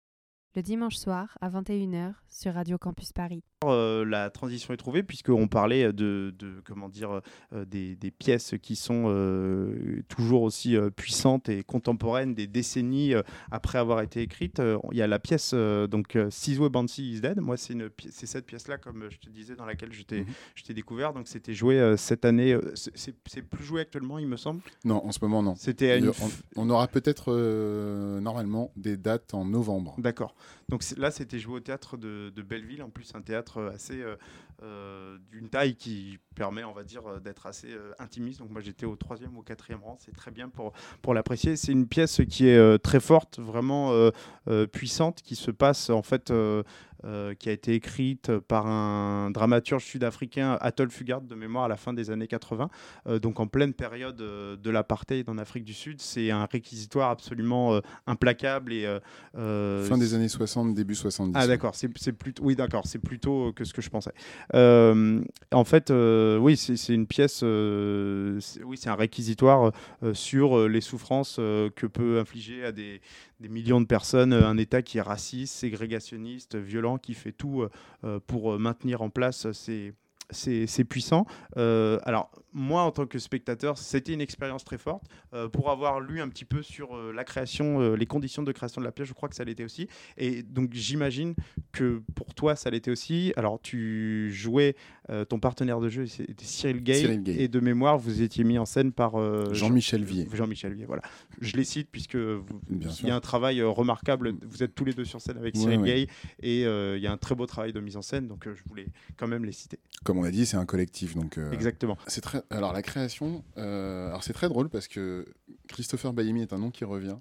Le dimanche soir à vingt et une heures sur Radio Campus Paris. Euh, la transition est trouvée puisqu'on parlait de, de comment dire euh, des, des pièces qui sont euh, toujours aussi euh, puissantes et contemporaines des décennies euh, après avoir été écrites. Euh, Il y a la pièce euh, donc euh, Sizwe Bansi is Dead. Moi c'est une pi- c'est cette pièce là, comme je te disais, dans laquelle je t'ai Mhm. je t'ai découvert. Donc c'était joué euh, cette année. euh, c'est- c'est c'est plus joué actuellement, il me semble. Non, en ce moment, non. C'était à une Euh, f- on, on aura peut-être euh, normalement des dates en novembre. D'accord. Donc c'est- là, c'était joué au théâtre de, de Belleville, en plus un théâtre assez euh, euh, d'une taille qui permet, on va dire, euh, d'être assez euh, intimiste. Donc moi, j'étais au troisième ou au quatrième rang. C'est très bien pour pour l'apprécier. C'est une pièce qui est euh, très forte, vraiment euh, euh, puissante, qui se passe en fait. euh, euh, qui a été écrite par un dramaturge sud-africain, Athol Fugard, de mémoire, à la fin des années quatre-vingts, euh, donc en pleine période euh, de l'apartheid en Afrique du Sud. C'est un réquisitoire absolument euh, implacable et euh, euh, Fin des années soixante, début soixante-dix. ah d'accord, c'est c'est plutôt oui d'accord, c'est plutôt que ce que je pensais. Euh, en fait, euh, oui, c'est c'est une pièce, euh, c'est- oui, c'est un réquisitoire euh, sur euh, les souffrances euh, que peut infliger à des, des millions de personnes euh, un État qui est raciste, ségrégationniste, violent, qui fait tout euh, euh, pour euh, maintenir en place ces c'est c'est puissant. Euh, alors, moi, en tant que spectateur, c'était une expérience très forte. Euh, pour avoir lu un petit peu sur euh, la création, euh, les conditions de création de la pièce, je crois que ça l'était aussi. Et donc, j'imagine que pour toi, ça l'était aussi. Alors, tu jouais, euh, ton partenaire de jeu, c'était Cyril Gay. Cyril Gay. Et de mémoire, vous étiez mis en scène par euh, Jean-Michel Vier. Jean-Michel Vier, voilà. Je les cite puisque vous- Bien il sûr. y a un travail euh, remarquable. Vous êtes tous les deux sur scène avec Ouais, Cyril ouais. Gay. Et euh, il y a un très beau travail de mise en scène. Donc, euh, je voulais quand même les citer. Comme on a dit, c'est un collectif. Donc, euh, Exactement. c'est très. Alors la création, euh, alors c'est très drôle parce que Christopher Bailly est un nom qui revient.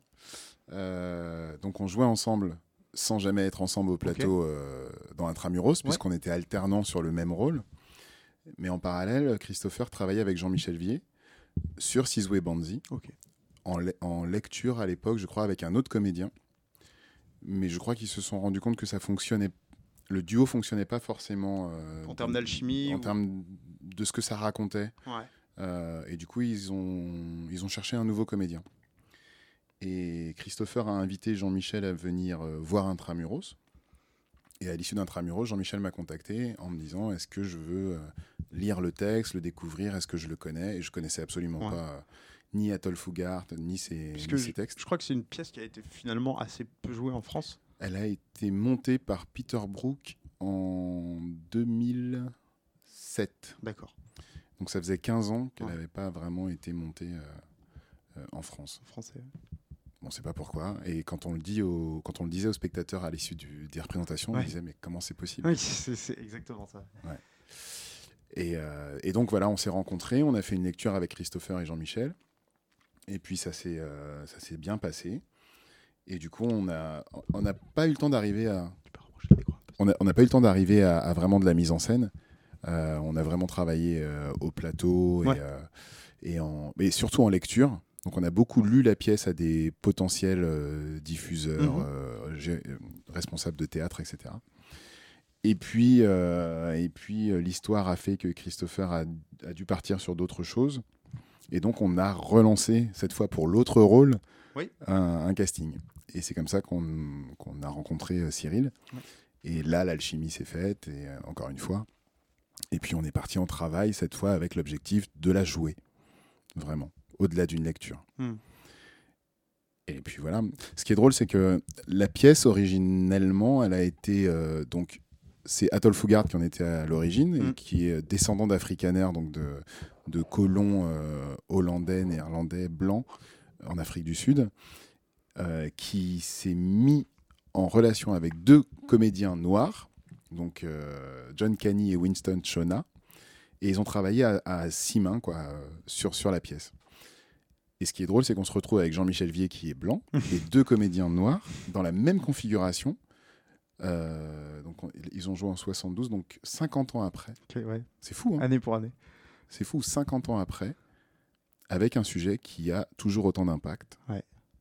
Euh, donc on jouait ensemble sans jamais être ensemble au plateau euh, dans Intramuros, puisqu'on était alternants sur le même rôle. Mais en parallèle, Christopher travaillait avec Jean-Michel Vier sur Sizwe Bansi, Ok. en, le- en lecture à l'époque, je crois, avec un autre comédien. Mais je crois qu'ils se sont rendus compte que ça fonctionnait. Le duo fonctionnait pas forcément euh, En termes d'alchimie en ou- termes de ce que ça racontait. Ouais. Euh, et du coup, ils ont, ils ont cherché un nouveau comédien. Et Christopher a invité Jean-Michel à venir euh, voir Intramuros. Et à l'issue d'Intramuros, Jean-Michel m'a contacté en me disant est-ce que je veux euh, lire le texte, le découvrir, est-ce que je le connais? Et je connaissais absolument ouais. pas euh, ni Atoll Fugard, ni ses, ni ses je, textes. Je crois que c'est une pièce qui a été finalement assez peu jouée en France. Elle a été montée par Peter Brook en deux mille sept. D'accord. Donc ça faisait quinze ans qu'elle ouais. n'avait pas vraiment été montée euh, euh, en France. Français. On ne sait pas pourquoi. Et quand on le dit au, quand on le disait aux spectateurs à l'issue du, des représentations, ouais. on disait mais comment c'est possible? Oui, c'est, c'est exactement ça. Ouais. Et, euh, et donc voilà, on s'est rencontrés, on a fait une lecture avec Christopher et Jean-Michel. Et puis ça s'est, euh, ça s'est bien passé. Et du coup, on a, on n'a pas eu le temps d'arriver à, on a, on n'a pas eu le temps d'arriver à, à vraiment de la mise en scène. Euh, on a vraiment travaillé euh, au plateau et, ouais. euh, et en, mais surtout en lecture. Donc on a beaucoup lu la pièce à des potentiels euh, diffuseurs, mmh. euh, gé- responsables de théâtre, et cetera. Et puis, euh, et puis euh, l'histoire a fait que Christopher a, a dû partir sur d'autres choses. Et donc on a relancé, cette fois pour l'autre rôle, oui. un, un casting. Et c'est comme ça qu'on, qu'on a rencontré euh, Cyril. Oui. Et là, l'alchimie s'est faite, et euh, encore une fois. Et puis on est parti en travail, cette fois avec l'objectif de la jouer. Vraiment. Au-delà d'une lecture. Mm. Et puis voilà. Ce qui est drôle, c'est que la pièce, originellement, elle a été... Euh, donc, c'est Atoll Fugard qui en était à l'origine, mm. et qui est descendant d'Afrikaner, donc de, de colons euh, hollandais, néerlandais, blancs, en Afrique du Sud, euh, qui s'est mis en relation avec deux comédiens noirs, donc euh, John Canny et Winston Shona, et ils ont travaillé à, à six mains quoi, euh, sur, sur la pièce. Et ce qui est drôle, c'est qu'on se retrouve avec Jean-Michel Vier qui est blanc et deux comédiens noirs dans la même configuration. Euh, donc on, ils ont joué en soixante-douze, donc cinquante ans après. Okay, ouais. C'est fou, hein? Année pour année. C'est fou, cinquante ans après, avec un sujet qui a toujours autant d'impact. Ouais.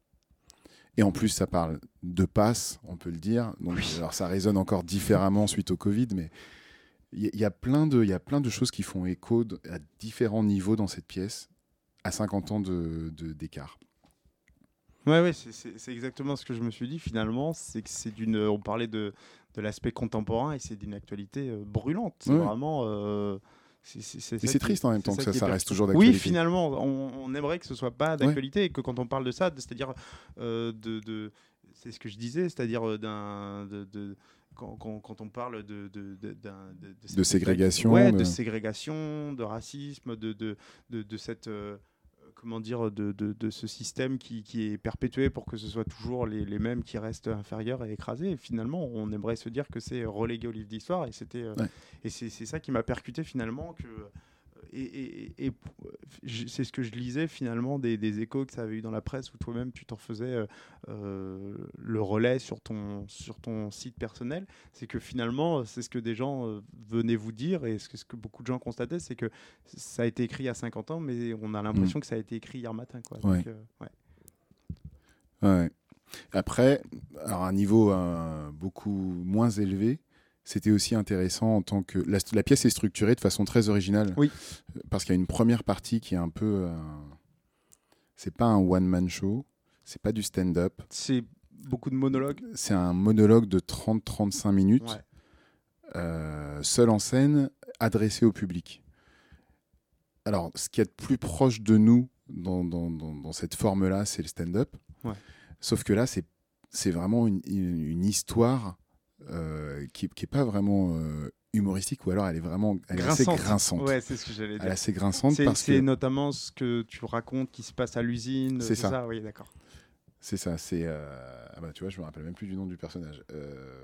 Et en plus, ça parle de passe, on peut le dire. Donc, oui. Alors ça résonne encore différemment suite au Covid, mais il y, y a plein de, il y a plein de choses qui font écho de, à différents niveaux dans cette pièce. À cinquante ans de, de, d'écart. Ouais, ouais, c'est, c'est, c'est exactement ce que je me suis dit finalement. C'est que c'est d'une, on parlait de, de l'aspect contemporain et c'est d'une actualité euh, brûlante. C'est ouais. vraiment. Euh, c'est, c'est, c'est et c'est triste qui, en même temps que ça, ça reste toujours d'actualité. Oui, finalement, on, on aimerait que ce soit pas d'actualité ouais. et que quand on parle de ça, c'est-à-dire euh, de, de, c'est ce que je disais, c'est-à-dire d'un, de, de Quand, quand, quand on parle de, de, de, de, de, de ségrégation, ouais, de... de ségrégation, de racisme, de, de, de, de cette, euh, comment dire, de, de, de ce système qui, qui est perpétué pour que ce soit toujours les, les mêmes qui restent inférieurs et écrasés. Et finalement, on aimerait se dire que c'est relégué au livre d'histoire. Et c'était, euh, ouais. et c'est, c'est ça qui m'a percuté finalement que. Et, et, et, et c'est ce que je lisais finalement des, des échos que ça avait eu dans la presse où toi-même tu t'en faisais euh, le relais sur ton, sur ton site personnel. C'est que finalement, c'est ce que des gens euh, venaient vous dire et ce que, ce que beaucoup de gens constataient, c'est que ça a été écrit il y a cinquante ans, mais on a l'impression mmh. que ça a été écrit hier matin. Quoi. Ouais. Donc, euh, ouais. Ouais. Après, alors à un niveau euh, beaucoup moins élevé, c'était aussi intéressant en tant que... La, la pièce est structurée de façon très originale. Oui. Parce qu'il y a une première partie qui est un peu... Euh, c'est pas un one-man show, c'est pas du stand-up. C'est beaucoup de monologues. C'est un monologue de trente à trente-cinq minutes, ouais. euh, seul en scène, adressé au public. Alors, ce qui est plus proche de nous dans, dans, dans, dans cette forme-là, c'est le stand-up. Ouais. Sauf que là, c'est, c'est vraiment une, une, une histoire... Euh, qui n'est pas vraiment euh, humoristique, ou alors elle est vraiment elle est assez grinçante. Ouais, c'est ce que j'allais dire. Elle est assez grinçante c'est, parce c'est que... notamment ce que tu racontes qui se passe à l'usine. C'est, c'est ça. ça. Oui, d'accord. C'est ça. C'est euh... ah bah tu vois, je me rappelle même plus du nom du personnage. Euh...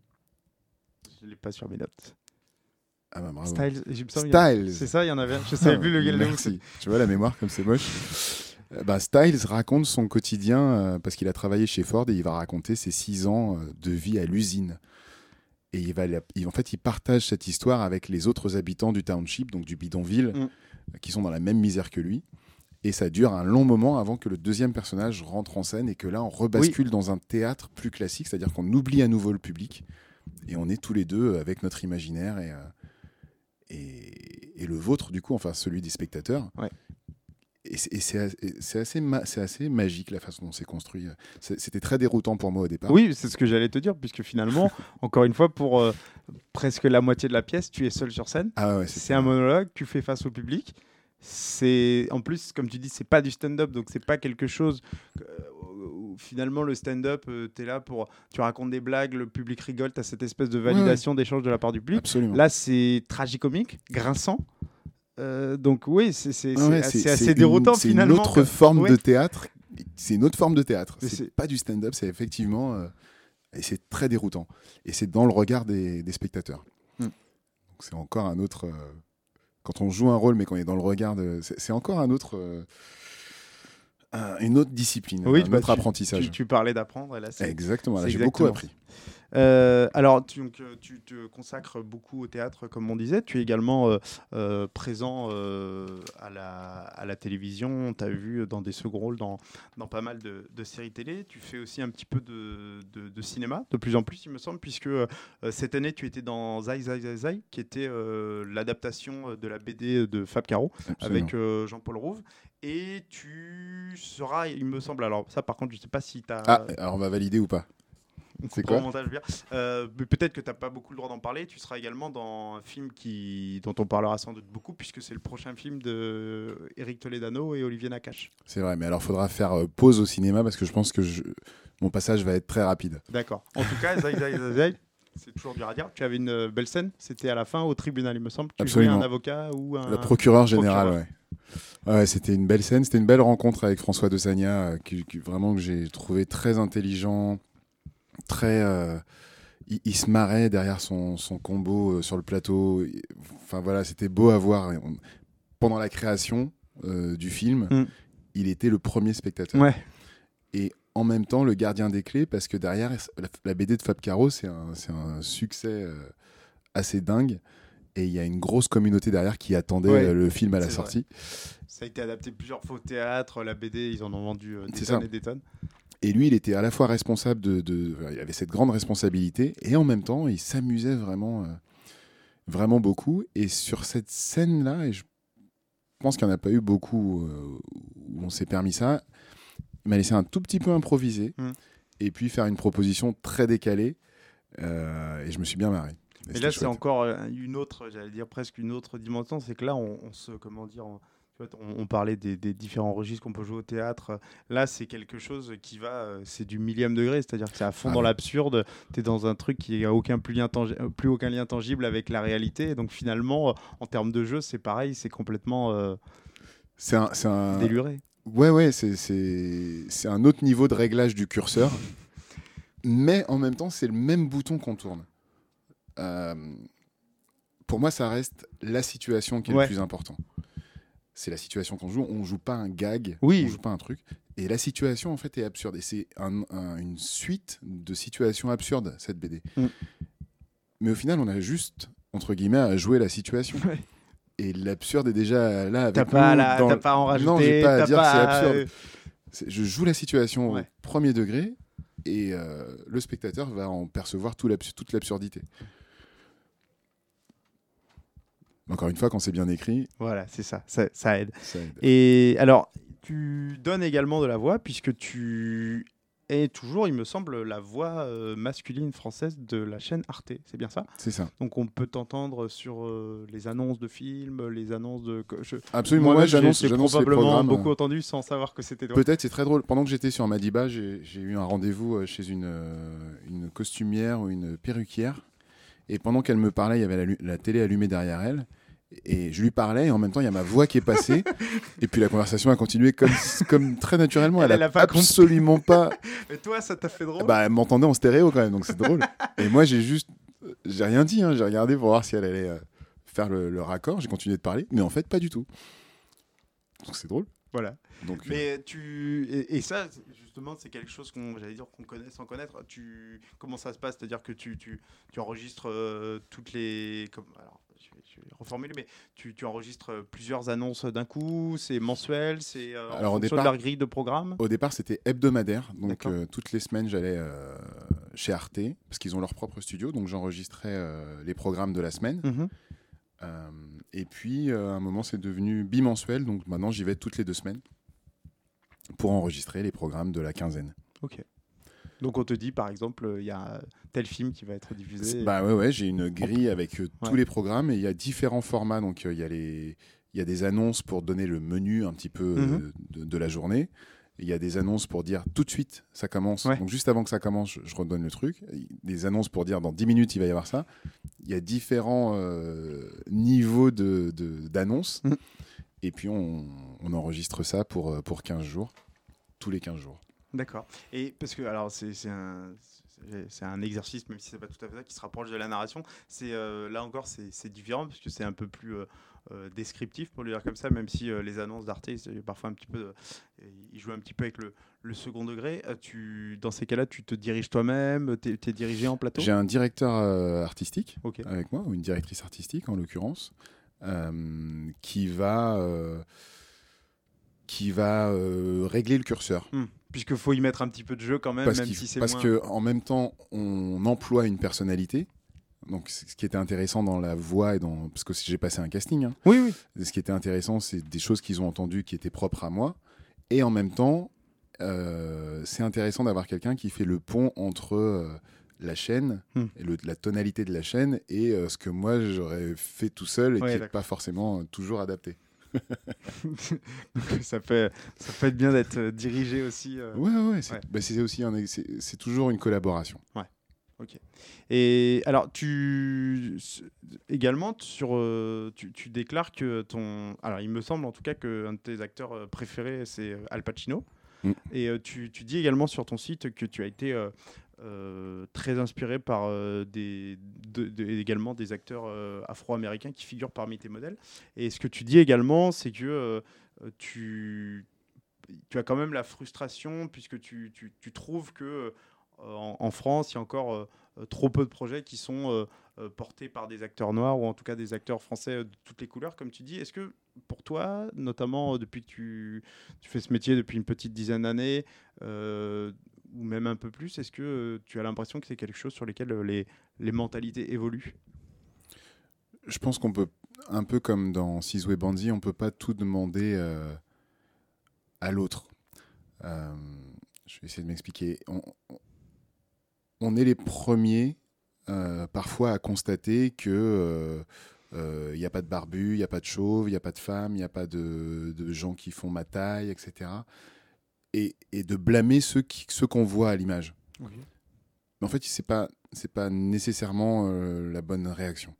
Je l'ai pas sur mes notes. Ah bah bravo. Styles. Styles. A... C'est ça, il y en avait un. Je savais plus lequel. Merci. Tu vois la mémoire comme c'est moche. Bah, Styles raconte son quotidien euh, parce qu'il a travaillé chez Ford et il va raconter ses six ans euh, de vie à l'usine. Et il va, il, en fait, il partage cette histoire avec les autres habitants du township, donc du bidonville, mm. euh, qui sont dans la même misère que lui. Et ça dure un long moment avant que le deuxième personnage rentre en scène et que là, on rebascule oui. dans un théâtre plus classique, c'est-à-dire qu'on oublie à nouveau le public et on est tous les deux avec notre imaginaire et, euh, et, et le vôtre, du coup, enfin celui des spectateurs. Ouais. et c'est, et c'est, et c'est, assez ma- c'est assez magique la façon dont c'est construit. C'est, c'était très déroutant pour moi au départ. Oui, c'est ce que j'allais te dire, puisque finalement, encore une fois, pour euh, presque la moitié de la pièce, tu es seul sur scène. Ah ouais, C'est, c'était- un monologue, tu fais face au public. C'est en plus, comme tu dis, c'est pas du stand-up, donc c'est pas quelque chose euh, où finalement le stand-up, euh, t'es là pour, tu racontes des blagues, le public rigole, t'as cette espèce de validation, d'échange de la part du public. Absolument. Là, c'est tragicomique, grinçant. Euh, donc oui, c'est, c'est, Ah c'est ouais, assez, c'est- assez c'est déroutant une, c'est finalement. une autre que- forme Ouais. de théâtre. C'est une autre forme de théâtre. Mais C'est, c'est- pas du stand-up, c'est effectivement. euh, et c'est très déroutant. Et c'est dans le regard des, des spectateurs. Hmm. Donc c'est encore un autre. euh, quand on joue un rôle, mais qu'on est dans le regard de. C'est, c'est encore un autre. euh, un- une autre discipline, Oui, un bah, autre tu- apprentissage. Tu, tu parlais d'apprendre, et là, c'est, Exactement. Là, c'est j'ai beaucoup exactement. appris. Euh, alors, tu, donc, euh, tu te consacres beaucoup au théâtre, comme on disait. Tu es également euh, euh, présent euh, à, la, à la télévision. Tu as vu dans des seconds rôles dans, dans pas mal de, de séries télé. Tu fais aussi un petit peu de, de, de cinéma, de plus en plus, il me semble, puisque euh, cette année, tu étais dans Zai Zai Zai Zai, qui était euh, l'adaptation de la B D de Fab Caro, Absolument. avec euh, Jean-Paul Rouve. Et tu seras, il me semble, alors ça par contre, je ne sais pas si tu as... Ah, alors on va valider ou pas? C'est quoi? Montage, je veux dire. Euh, mais peut-être que tu n'as pas beaucoup le droit d'en parler. Tu seras également dans un film qui, dont on parlera sans doute beaucoup, puisque c'est le prochain film de Éric Toledano et Olivier Nakache. C'est vrai, mais alors il faudra faire euh, pause au cinéma parce que je pense que je... mon passage va être très rapide. D'accord. En tout cas, Zai Zai Zai Zai, c'est toujours dur à dire. Tu avais une euh, belle scène. C'était à la fin, au tribunal, il me semble. Tu jouais Absolument. un avocat ou un... Le procureur général, procureur. ouais. Ouais, c'était une belle scène, c'était une belle rencontre avec François de Sagna, euh, qui, qui- vraiment que j'ai trouvé très intelligent, très, euh, il, il se marrait derrière son, son combo euh, sur le plateau. Et- Enfin voilà, c'était beau à voir. Et on- pendant la création euh, du film, Mm. il était le premier spectateur. Ouais. Et en même temps, le gardien des clés, parce que derrière, la, la B D de Fab Caro, c'est un, c'est un succès euh, assez dingue. Et il y a une grosse communauté derrière qui attendait Ouais, euh, le film à la c'est sortie. Ça a été adapté plusieurs fois au théâtre. La B D, ils en ont vendu euh, des C'est tonnes ça. et des tonnes. Et lui, il était à la fois responsable de, de- il avait cette grande responsabilité, et en même temps, il s'amusait vraiment, euh, vraiment beaucoup. Et sur cette scène-là, et je pense qu'il n'y en a pas eu beaucoup euh, où on s'est permis ça, il m'a laissé un tout petit peu improviser, Mm. et puis faire une proposition très décalée, euh, et je me suis bien marré. Et Et c'était là, c'est chouette. encore euh, une autre, j'allais dire presque une autre dimension. C'est que là, on, on se, comment dire, on, tu vois, on, on parlait des, des différents registres qu'on peut jouer au théâtre. Là, c'est quelque chose qui va, euh, c'est du millième degré, c'est-à-dire que c'est à fond Ah dans oui. l'absurde. Tu es dans un truc qui a aucun plus, lien tangi- euh, plus aucun lien tangible avec la réalité. Donc finalement, euh, en termes de jeu, c'est pareil, c'est complètement euh, C'est un, c'est un... déluré. Ouais, ouais, c'est, c'est, c'est un autre niveau de réglage du curseur, mais en même temps, c'est le même bouton qu'on tourne. Euh, pour moi, ça reste la situation qui est Ouais. le plus important. C'est la situation qu'on joue. On joue pas un gag, Oui. on joue pas un truc. Et la situation, en fait, est absurde. Et c'est un- un- une suite de situations absurdes, cette B D. Mm. Mais au final, on a juste, entre guillemets, à jouer la situation. Ouais. Et l'absurde est déjà là avec T'as pas, nous à la- dans t'as le- pas à en rajouter. Non, j'ai pas à t'as dire pas que c'est à- absurde. C'est- je joue la situation Ouais. au premier degré et euh, le spectateur va en percevoir tout l'abs- toute l'absurdité. Encore une fois, quand c'est bien écrit, Voilà, c'est ça, ça, ça aide. ça aide. Et alors, tu donnes également de la voix, puisque tu es toujours, il me semble, la voix euh, masculine française de la chaîne Arte, c'est bien ça? C'est ça. Donc on peut t'entendre sur euh, les annonces de films, les annonces de... que Je... Absolument, Moi-même, ouais, j'annonce, j'ai- j'ai j'annonce les probablement programmes. beaucoup entendu sans savoir que c'était toi. Peut-être, c'est très drôle. Pendant que j'étais sur Madiba, j'ai j'ai eu un rendez-vous euh, chez une, euh, une costumière ou une perruquière. Et pendant qu'elle me parlait, il y avait la, lu- la télé allumée derrière elle. Et je lui parlais, et en même temps, il y a ma voix qui est passée. Et puis la conversation a continué comme, comme très naturellement. Elle, Elle, elle a a pas compris. absolument pas. Et toi, ça t'a fait drôle? Bah, elle m'entendait en stéréo quand même, donc c'est drôle. Et moi, j'ai juste. J'ai rien dit, hein. J'ai regardé pour voir si elle allait euh, faire le, le raccord. J'ai continué de parler, mais en fait, pas du tout. Donc c'est drôle. Voilà. Donc, euh, Mais tu et, et ça c'est- justement c'est quelque chose qu'on j'allais dire qu'on connaît sans connaître. Tu comment ça se passe? C'est-à-dire que tu tu, tu enregistres euh, toutes les comme alors je vais, je vais reformuler mais tu, tu enregistres euh, plusieurs annonces d'un coup, c'est mensuel, c'est euh, en Alors, au fonction départ- de leur grille de programme. Au départ, c'était hebdomadaire. Donc, D'accord. euh, toutes les semaines, j'allais euh, chez Arte, parce qu'ils ont leur propre studio. Donc, j'enregistrais euh, les programmes de la semaine. Mhm. Euh, et puis, euh, à un moment, c'est devenu bimensuel. Donc maintenant, j'y vais toutes les deux semaines pour enregistrer les programmes de la quinzaine. Ok. Donc on te dit, par exemple, il y a tel film qui va être diffusé. Bah ouais, ouais, j'ai une grille avec euh, tous Ouais. les programmes et il y a différents formats. Donc il euh, y a les, il y a des annonces pour donner le menu un petit peu Mhm. euh, de, de la journée. Il y a des annonces pour dire tout de suite, ça commence. Ouais. Donc juste avant que ça commence, je, je redonne le truc. Des annonces pour dire dans dix minutes, il va y avoir ça. Il y a différents euh, niveaux de, de, d'annonces. Mhm. Et puis on, on enregistre ça pour, euh, pour quinze jours, tous les quinze jours. D'accord. Et parce que alors c'est c'est un c'est- c'est un exercice, même si c'est pas tout à fait ça, qui se rapproche de la narration. C'est euh, là encore c'est c'est différent parce que c'est un peu plus euh, euh, descriptif pour le dire comme ça. Même si euh, les annonces d'Arte, c'est parfois un petit peu, euh, ils jouent un petit peu avec le, le second degré. Euh, tu dans ces cas-là, tu te diriges toi-même, t'es es dirigé en plateau. J'ai un directeur euh, artistique Ok. avec moi, ou une directrice artistique en l'occurrence, euh, qui va, euh, qui va euh, régler le curseur. Hmm. Puisque faut y mettre un petit peu de jeu quand même, Parce, même qu'il- si c'est parce moins. que en même temps, on emploie une personnalité. Donc, c- ce qui était intéressant dans la voix et dans, parce que j'ai passé un casting. Hein, Oui, oui. ce qui était intéressant, c'est des choses qu'ils ont entendues qui étaient propres à moi. Et en même temps, euh, c'est intéressant d'avoir quelqu'un qui fait le pont entre euh, la chaîne, Hmm. et le- la tonalité de la chaîne, et euh, ce que moi j'aurais fait tout seul et Ouais, qui n'est d'accord. pas forcément euh, toujours adapté. Donc, ça fait ça peut être bien d'être euh, dirigé aussi. euh, Ouais, ouais, c'est Ouais. bah, c'est aussi un, c'est c'est toujours une collaboration. Ok. Et alors, tu s- également sur, euh, tu, tu déclares que ton, alors il me semble en tout cas que un de tes acteurs euh, préférés c'est euh, Al Pacino. Mm. Et euh, tu, tu dis également sur ton site que tu as été euh, euh, très inspiré par euh, des, de- de- également des acteurs euh, afro-américains qui figurent parmi tes modèles. Et ce que tu dis également, c'est que euh, tu, tu as quand même la frustration puisque tu, tu, tu trouves que euh, en, en France, il y a encore euh, euh, trop peu de projets qui sont euh, euh, portés par des acteurs noirs ou en tout cas des acteurs français euh, de toutes les couleurs, comme tu dis. Est-ce que pour toi, notamment euh, depuis que tu, tu fais ce métier depuis une petite dizaine d'années, euh, ou même un peu plus, est-ce que euh, tu as l'impression que c'est quelque chose sur lequel euh, les, les mentalités évoluent? Je pense qu'on peut, un peu comme dans Sizou et Bandit, on peut pas tout demander euh, à l'autre. Euh, je vais essayer de m'expliquer. On, on est les premiers euh, parfois à constater que il euh, n'y a pas de barbus, il n'y a pas de chauves, il n'y a pas de femmes, il n'y a pas de, de gens qui font ma taille, et cetera. Et, et de blâmer ceux, qui, ceux qu'on voit à l'image. Ok. Mais en fait, c'est pas, c'est pas nécessairement euh, la bonne réaction.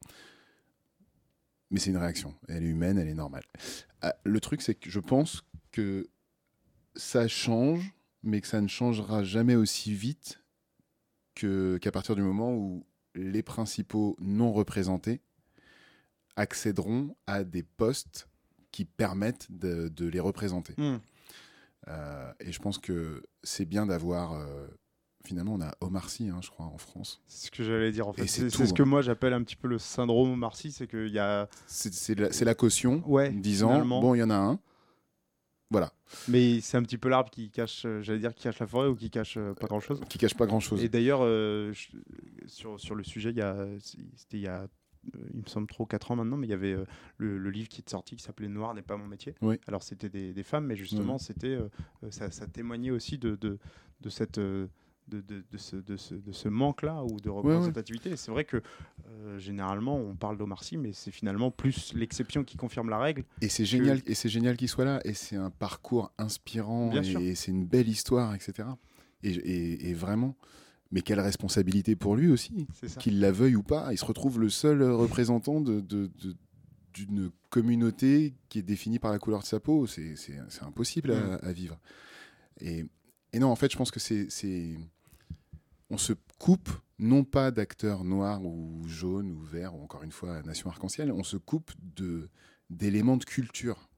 Mais c'est une réaction. Elle est humaine, elle est normale. Ah, le truc, c'est que je pense que ça change, mais que ça ne changera jamais aussi vite que, qu'à partir du moment où les principaux non représentés accéderont à des postes qui permettent de, de les représenter. Hmm. Euh, et je pense que c'est bien d'avoir... euh, finalement, on a Omar Sy, hein, je crois, en France. C'est ce que j'allais dire en fait. Et c'est C'est tout, c'est ce que hein. moi j'appelle un petit peu le syndrome Omar Sy, c'est qu'il y a. C'est, c'est la, c'est la caution, Ouais, disant, finalement. bon, il y en a un. Voilà. Mais c'est un petit peu l'arbre qui cache, euh, j'allais dire, qui cache la forêt ou qui cache euh, pas grand chose. Qui cache pas grand-chose. Et d'ailleurs, euh, je- sur, sur le sujet, il y a, c'était il y a, euh, il me semble, trois ou quatre ans maintenant, mais il y avait euh, le, le livre qui est sorti qui s'appelait Noir n'est pas mon métier. Oui. Alors c'était des, des femmes, mais justement, Ouais. c'était, euh, euh, ça, ça témoignait aussi de, de, de cette. euh, De, de, de ce, de, ce, de ce manque-là ou de représentativité. Et c'est vrai que euh, généralement on parle d'Omar Sy, mais c'est finalement plus l'exception qui confirme la règle. Et c'est génial, et c'est génial qu'il soit là. Et c'est un parcours inspirant. Bien et sûr. c'est une belle histoire, et cetera. Et, et- et vraiment, mais quelle responsabilité pour lui aussi, C'est ça. qu'il la veuille ou pas. Il se retrouve le seul représentant de, de- de- d'une communauté qui est définie par la couleur de sa peau. C'est, c'est- c'est impossible à, Mm. à vivre. Et, et non, en fait, je pense que c'est, c'est... On se coupe, non pas d'acteurs noirs ou jaunes ou verts, ou encore une fois Nation Arc-en-Ciel, on se coupe de, d'éléments de culture,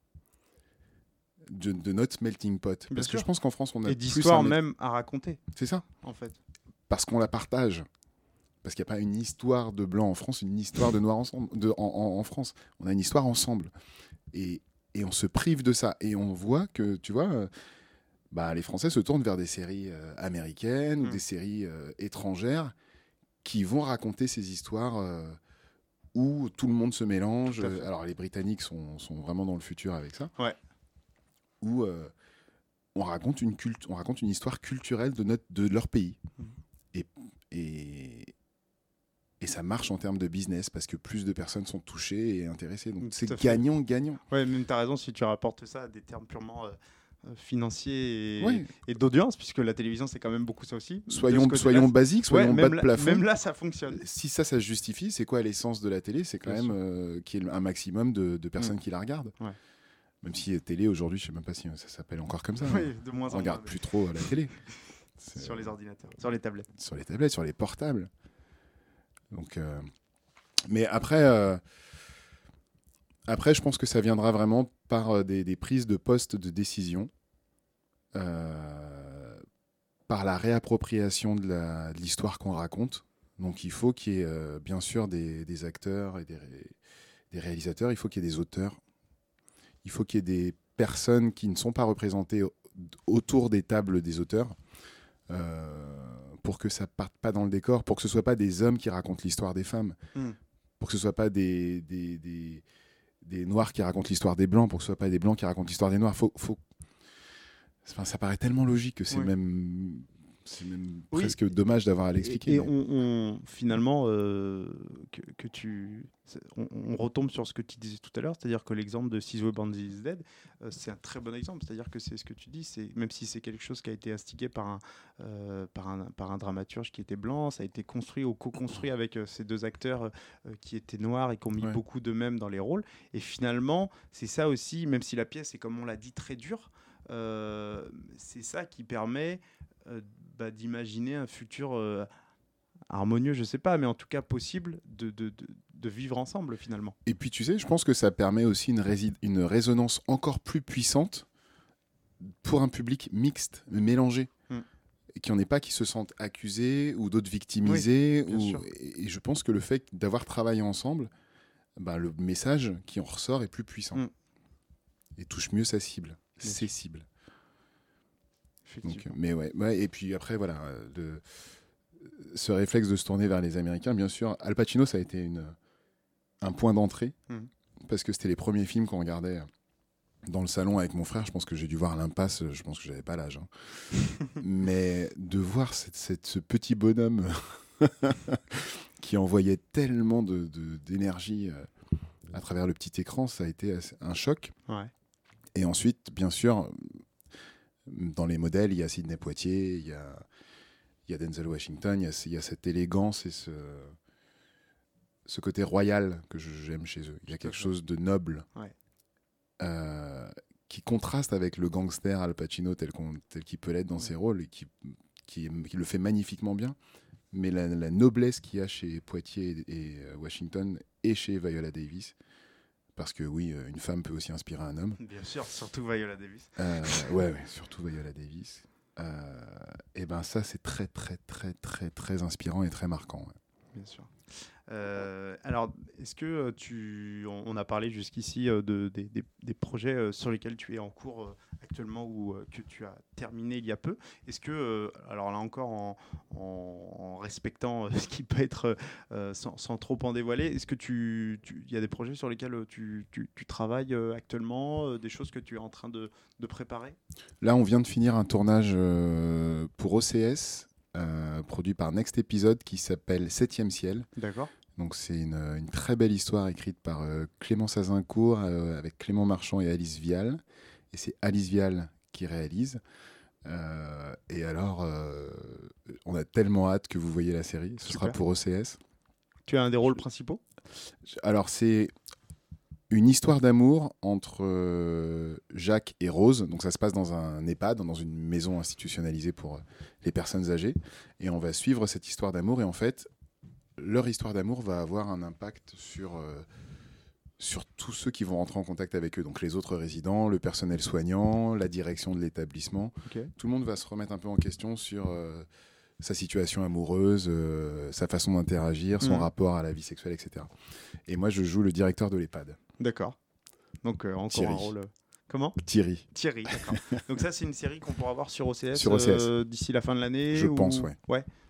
de, de notre melting pot. Bien Parce que sûr. je pense qu'en France, on a Et plus d'histoire un mel- même à raconter, C'est ça, en fait. parce qu'on la partage. Parce qu'il n'y a pas une histoire de blanc en France, une histoire de noir ensemble, de, en, en- en France. On a une histoire ensemble. Et, et on se prive de ça. Et on voit que, tu vois, euh, bah, les Français se tournent vers des séries euh, américaines ou Mm. des séries euh, étrangères qui vont raconter ces histoires euh, où tout le monde se mélange. Tout à fait. Alors les Britanniques sont, sont vraiment dans le futur avec ça. Ouais. Où euh, on raconte une culte, on raconte une histoire culturelle de notre, de leur pays. Mmh. Et, et et ça marche en termes de business parce que plus de personnes sont touchées et intéressées. Donc Tout c'est à fait. gagnant gagnant. Ouais, même tu as raison si tu rapportes ça à des termes purement euh, euh, financiers et, Ouais. et d'audience, puisque la télévision c'est quand même beaucoup ça aussi. De Soyons ce côté-là, soyons basiques, ouais, soyons bas même de là, plafond. même là ça fonctionne. Si ça, ça se justifie, c'est quoi l'essence de la télé? C'est quand Bien même euh, qu'il y ait un maximum de, de personnes Mm. qui la regardent. Ouais. Même si la télé, aujourd'hui, je ne sais même pas si ça s'appelle encore comme ça. Oui, hein. de moins On en moins. regarde plus trop la télé. C'est- Sur les ordinateurs, sur les tablettes. Sur les tablettes, sur les portables. Donc, euh, mais après, euh, après, je pense que ça viendra vraiment par euh, des, des prises de postes de décision, euh, par la réappropriation de la- de l'histoire qu'on raconte. Donc, il faut qu'il y ait euh, bien sûr des, des acteurs et des, ré- des réalisateurs. Il faut qu'il y ait des auteurs. Il faut qu'il y ait des personnes qui ne sont pas représentées au- autour des tables des auteurs. Euh, pour que ça parte pas dans le décor, pour que ce soit pas des hommes qui racontent l'histoire des femmes, Mm. pour que ce soit pas des, des, des, des noirs qui racontent l'histoire des blancs, pour que ce soit pas des blancs qui racontent l'histoire des noirs. Faut, faut... Enfin, ça paraît tellement logique que c'est Oui. même, c'est même Oui. presque dommage d'avoir à Et, l'expliquer. et mais- on, on- finalement, euh, que, que tu, c'est- on, on retombe sur ce que tu disais tout à l'heure, c'est-à-dire que l'exemple de Sizo Bandit is Dead, euh, c'est un très bon exemple. C'est-à-dire que c'est ce que tu dis, c'est même si c'est quelque chose qui a été instigé par un, euh, par un, par un dramaturge qui était blanc, ça a été construit ou co-construit avec euh, ces deux acteurs euh, qui étaient noirs et qui ont mis Ouais. beaucoup d'eux-mêmes dans les rôles. Et finalement, c'est ça aussi, même si la pièce est, comme on l'a dit, très dure, euh, c'est ça qui permet euh, bah, d'imaginer un futur euh, harmonieux, je sais pas, mais en tout cas possible de, de, de, de vivre ensemble finalement. Et puis tu sais, je pense que ça permet aussi une, rési- une résonance encore plus puissante pour un public mixte, mélangé. Mm. Et qu'il n'y en ait pas qui se sentent accusés ou d'autres victimisés. bien ou... sûr. Et et je pense que le fait d'avoir travaillé ensemble, bah, le message qui en ressort est plus puissant. Mm. Et touche mieux sa cible, Bien ses sûr. cibles. Donc, Effectivement. mais ouais, ouais, et puis après, voilà, euh, le- ce réflexe de se tourner vers les Américains, bien sûr, Al Pacino, ça a été une, un point d'entrée, Mhm. parce que c'était les premiers films qu'on regardait dans le salon avec mon frère. Je pense que j'ai dû voir L'Impasse, je pense que j'avais pas l'âge. hein. Mais de voir cette, cette- ce petit bonhomme qui envoyait tellement de, de- d'énergie euh, à travers le petit écran, ça a été assez- un choc. Ouais. Et ensuite, bien sûr, dans les modèles, il y a Sidney Poitier, il y a, il y a Denzel Washington, il y a, il y a cette élégance et ce, ce côté royal que je- j'aime chez eux. Il y a Tout à quelque fait. chose de noble Ouais. euh, qui contraste avec le gangster Al Pacino tel, qu'on, tel qu'il peut l'être dans Ouais. ses rôles et qui, qui, qui le fait magnifiquement bien. Mais la, la noblesse qu'il y a chez Poitier et, et, euh, Washington et chez Viola Davis, parce que oui, euh, une femme peut aussi inspirer un homme. Bien sûr, surtout Viola Davis. Euh, ouais, ouais, surtout Viola Davis. Euh, et ben ça, c'est très, très, très, très, très inspirant et très marquant. Ouais. Bien sûr. Euh, alors, est-ce que euh, tu, on, on a parlé jusqu'ici euh, de, des, des- des projets euh, sur lesquels tu es en cours euh, actuellement ou euh, que tu as terminé il y a peu. Est-ce que, euh, alors là encore en, en- en respectant euh, ce qui peut être euh, sans, sans trop en dévoiler, est-ce que tu, tu- il y a des projets sur lesquels euh, tu, tu- tu travailles euh, actuellement, euh, des choses que tu es en train de, de préparer? Là, on vient de finir un tournage euh, pour O C S, euh, produit par Next Episode, qui s'appelle Septième Ciel. D'accord. Donc c'est une, une très belle histoire écrite par euh, Clémence Azincourt euh, avec Clément Marchand et Alice Vial. Et c'est Alice Vial qui réalise. Euh, et alors, euh, on a tellement hâte que vous voyez la série. Ce Super. sera pour O C S. Tu as un des rôles principaux? Alors c'est une histoire d'amour entre euh, Jacques et Rose. Donc ça se passe dans un EHPAD, dans une maison institutionnalisée pour euh, les personnes âgées. Et on va suivre cette histoire d'amour. Et en fait, leur histoire d'amour va avoir un impact sur, euh, sur tous ceux qui vont rentrer en contact avec eux. Donc les autres résidents, le personnel soignant, la direction de l'établissement. Ok. Tout le monde va se remettre un peu en question sur euh, sa situation amoureuse, euh, sa façon d'interagir, son Mhm. rapport à la vie sexuelle, et cetera. Et moi, je joue le directeur de l'EHPAD, D'accord. Donc euh, encore Thierry. un rôle. euh, Comment? Thierry. Thierry, d'accord. Donc ça, c'est une série qu'on pourra voir sur O C S, Sur O C S. euh, d'ici la fin de l'année Je ou- pense, ouais. Ouais.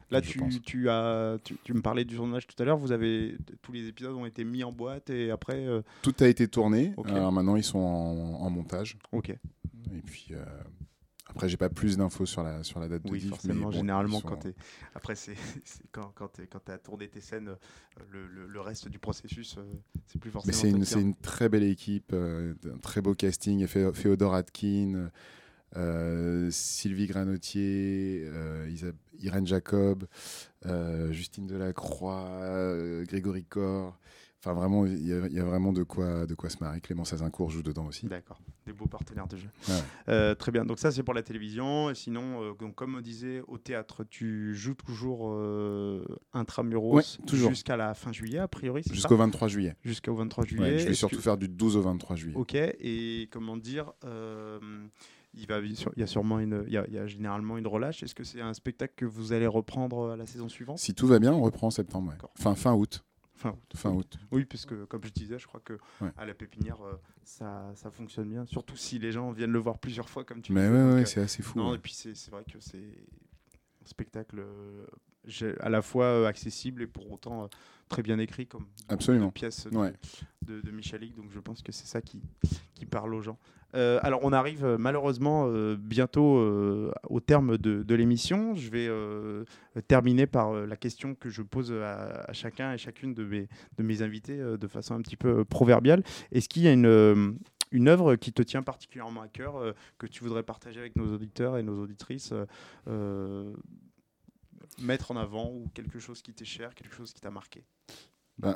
Là, je tu, pense. tu, as, tu, tu me parlais du tournage tout à l'heure. Vous avez, tous les épisodes ont été mis en boîte et après. Euh... Tout a été tourné. Okay. Alors maintenant, ils sont en, en montage. Ok. Et puis. Euh... Après, j'ai pas plus d'infos sur la, sur la date de oui, diff. Forcément, mais bon, généralement, sont... quand t'es... Après, c'est, c'est quand, quand tu as tourné tes scènes, le, le, le reste du processus, euh, c'est plus forcément. Mais c'est une, c'est une très belle équipe, euh, un très beau casting. Fé- Féodor Atkin, euh, Sylvie Granotier, euh, Isa- Irène Jacob, euh, Justine Delacroix, euh, Grégory Corr. Enfin, vraiment, il y, y a vraiment de quoi, de quoi se marrer. Clémence Azincourt joue dedans aussi. D'accord, des beaux partenaires de jeu. Ouais. Euh, très bien, donc ça c'est pour la télévision. Et sinon, euh, donc, comme on disait, au théâtre, tu joues toujours euh, intramuros ouais, toujours. Jusqu'à la fin juillet, a priori, c'est Jusqu'au ça vingt-trois juillet. Jusqu'au vingt-trois juillet. Ouais, je vais Est-ce surtout que... faire du douze au vingt-trois juillet. Ok, et comment dire euh, il, va, il y a sûrement une, il y a, il y a généralement une relâche. Est-ce que c'est un spectacle que vous allez reprendre à la saison suivante? Si tout va bien, on reprend en septembre. Ouais. Enfin, fin août. Fin août. Fin août. Oui, puisque comme je disais, je crois que ouais. à la Pépinière, euh, ça, ça fonctionne bien. Surtout si les gens viennent le voir plusieurs fois, comme tu Mais disais. ouais, donc, ouais, euh, c'est assez fou. Non, ouais. et puis c'est, c'est vrai que c'est un spectacle euh, à la fois euh, accessible et pour autant euh, très bien écrit, comme absolument une pièce de, ouais. de, de Michalik. Donc je pense que c'est ça qui, qui parle aux gens. Euh, alors on arrive euh, malheureusement euh, bientôt euh, au terme de, de l'émission. Je vais euh, terminer par euh, la question que je pose à, à chacun et chacune de mes, de mes invités euh, de façon un petit peu euh, proverbiale. Est-ce qu'il y a une, euh, une œuvre qui te tient particulièrement à cœur, euh, que tu voudrais partager avec nos auditeurs et nos auditrices, euh, euh, mettre en avant, ou quelque chose qui t'est cher, quelque chose qui t'a marqué? Ben,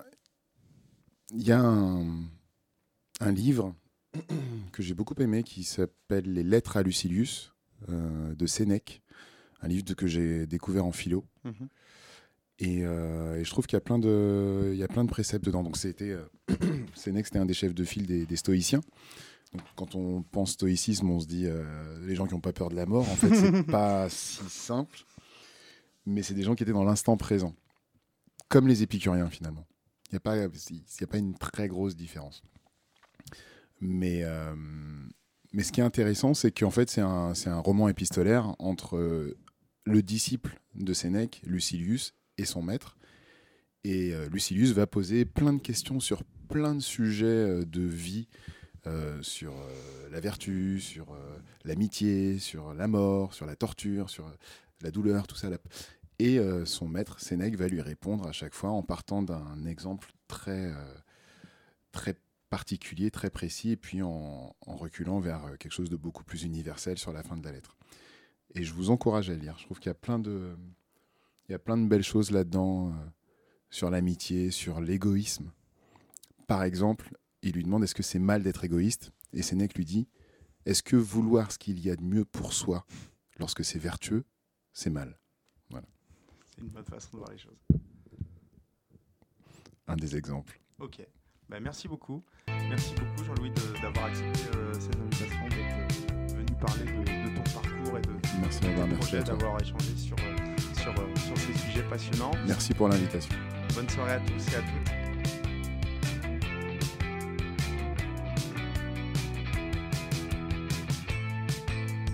y a un, un livre que j'ai beaucoup aimé qui s'appelle Les Lettres à Lucilius euh, de Sénèque, un livre de, que j'ai découvert en philo. Mmh. Et, euh, et je trouve qu'il y a plein de, il y a plein de préceptes dedans. Donc c'était euh, Sénèque, c'était un des chefs de file des, des stoïciens. Donc, quand on pense stoïcisme, on se dit euh, les gens qui n'ont pas peur de la mort. En fait, c'est pas si simple, mais c'est des gens qui étaient dans l'instant présent, comme les épicuriens finalement. Il n'y a pas, il y a pas une très grosse différence. Mais, euh, mais ce qui est intéressant, c'est qu'en fait, c'est un, c'est un roman épistolaire entre euh, le disciple de Sénèque, Lucilius, et son maître. Et euh, Lucilius va poser plein de questions sur plein de sujets euh, de vie, euh, sur euh, la vertu, sur euh, l'amitié, sur la mort, sur la torture, sur la douleur, tout ça. La... Et euh, son maître, Sénèque, va lui répondre à chaque fois en partant d'un exemple très, euh, très particulier, très précis, et puis en, en reculant vers quelque chose de beaucoup plus universel sur la fin de la lettre. Et je vous encourage à le lire. Je trouve qu'il y a plein de, il y a plein de belles choses là-dedans, euh, sur l'amitié, sur l'égoïsme. Par exemple, il lui demande est-ce que c'est mal d'être égoïste ? Et Sénèque lui dit est-ce que vouloir ce qu'il y a de mieux pour soi, lorsque c'est vertueux, c'est mal ? Voilà. C'est une bonne façon de voir les choses. Un des exemples. Ok. Bah, merci beaucoup. Merci beaucoup Jean-Louis de, d'avoir accepté euh, cette invitation, d'être euh, venu parler de, de ton parcours et de merci ton d'avoir, projet, merci d'avoir échangé sur, euh, sur, euh, sur ces sujets passionnants. Merci pour l'invitation. Bonne soirée à tous et à toutes.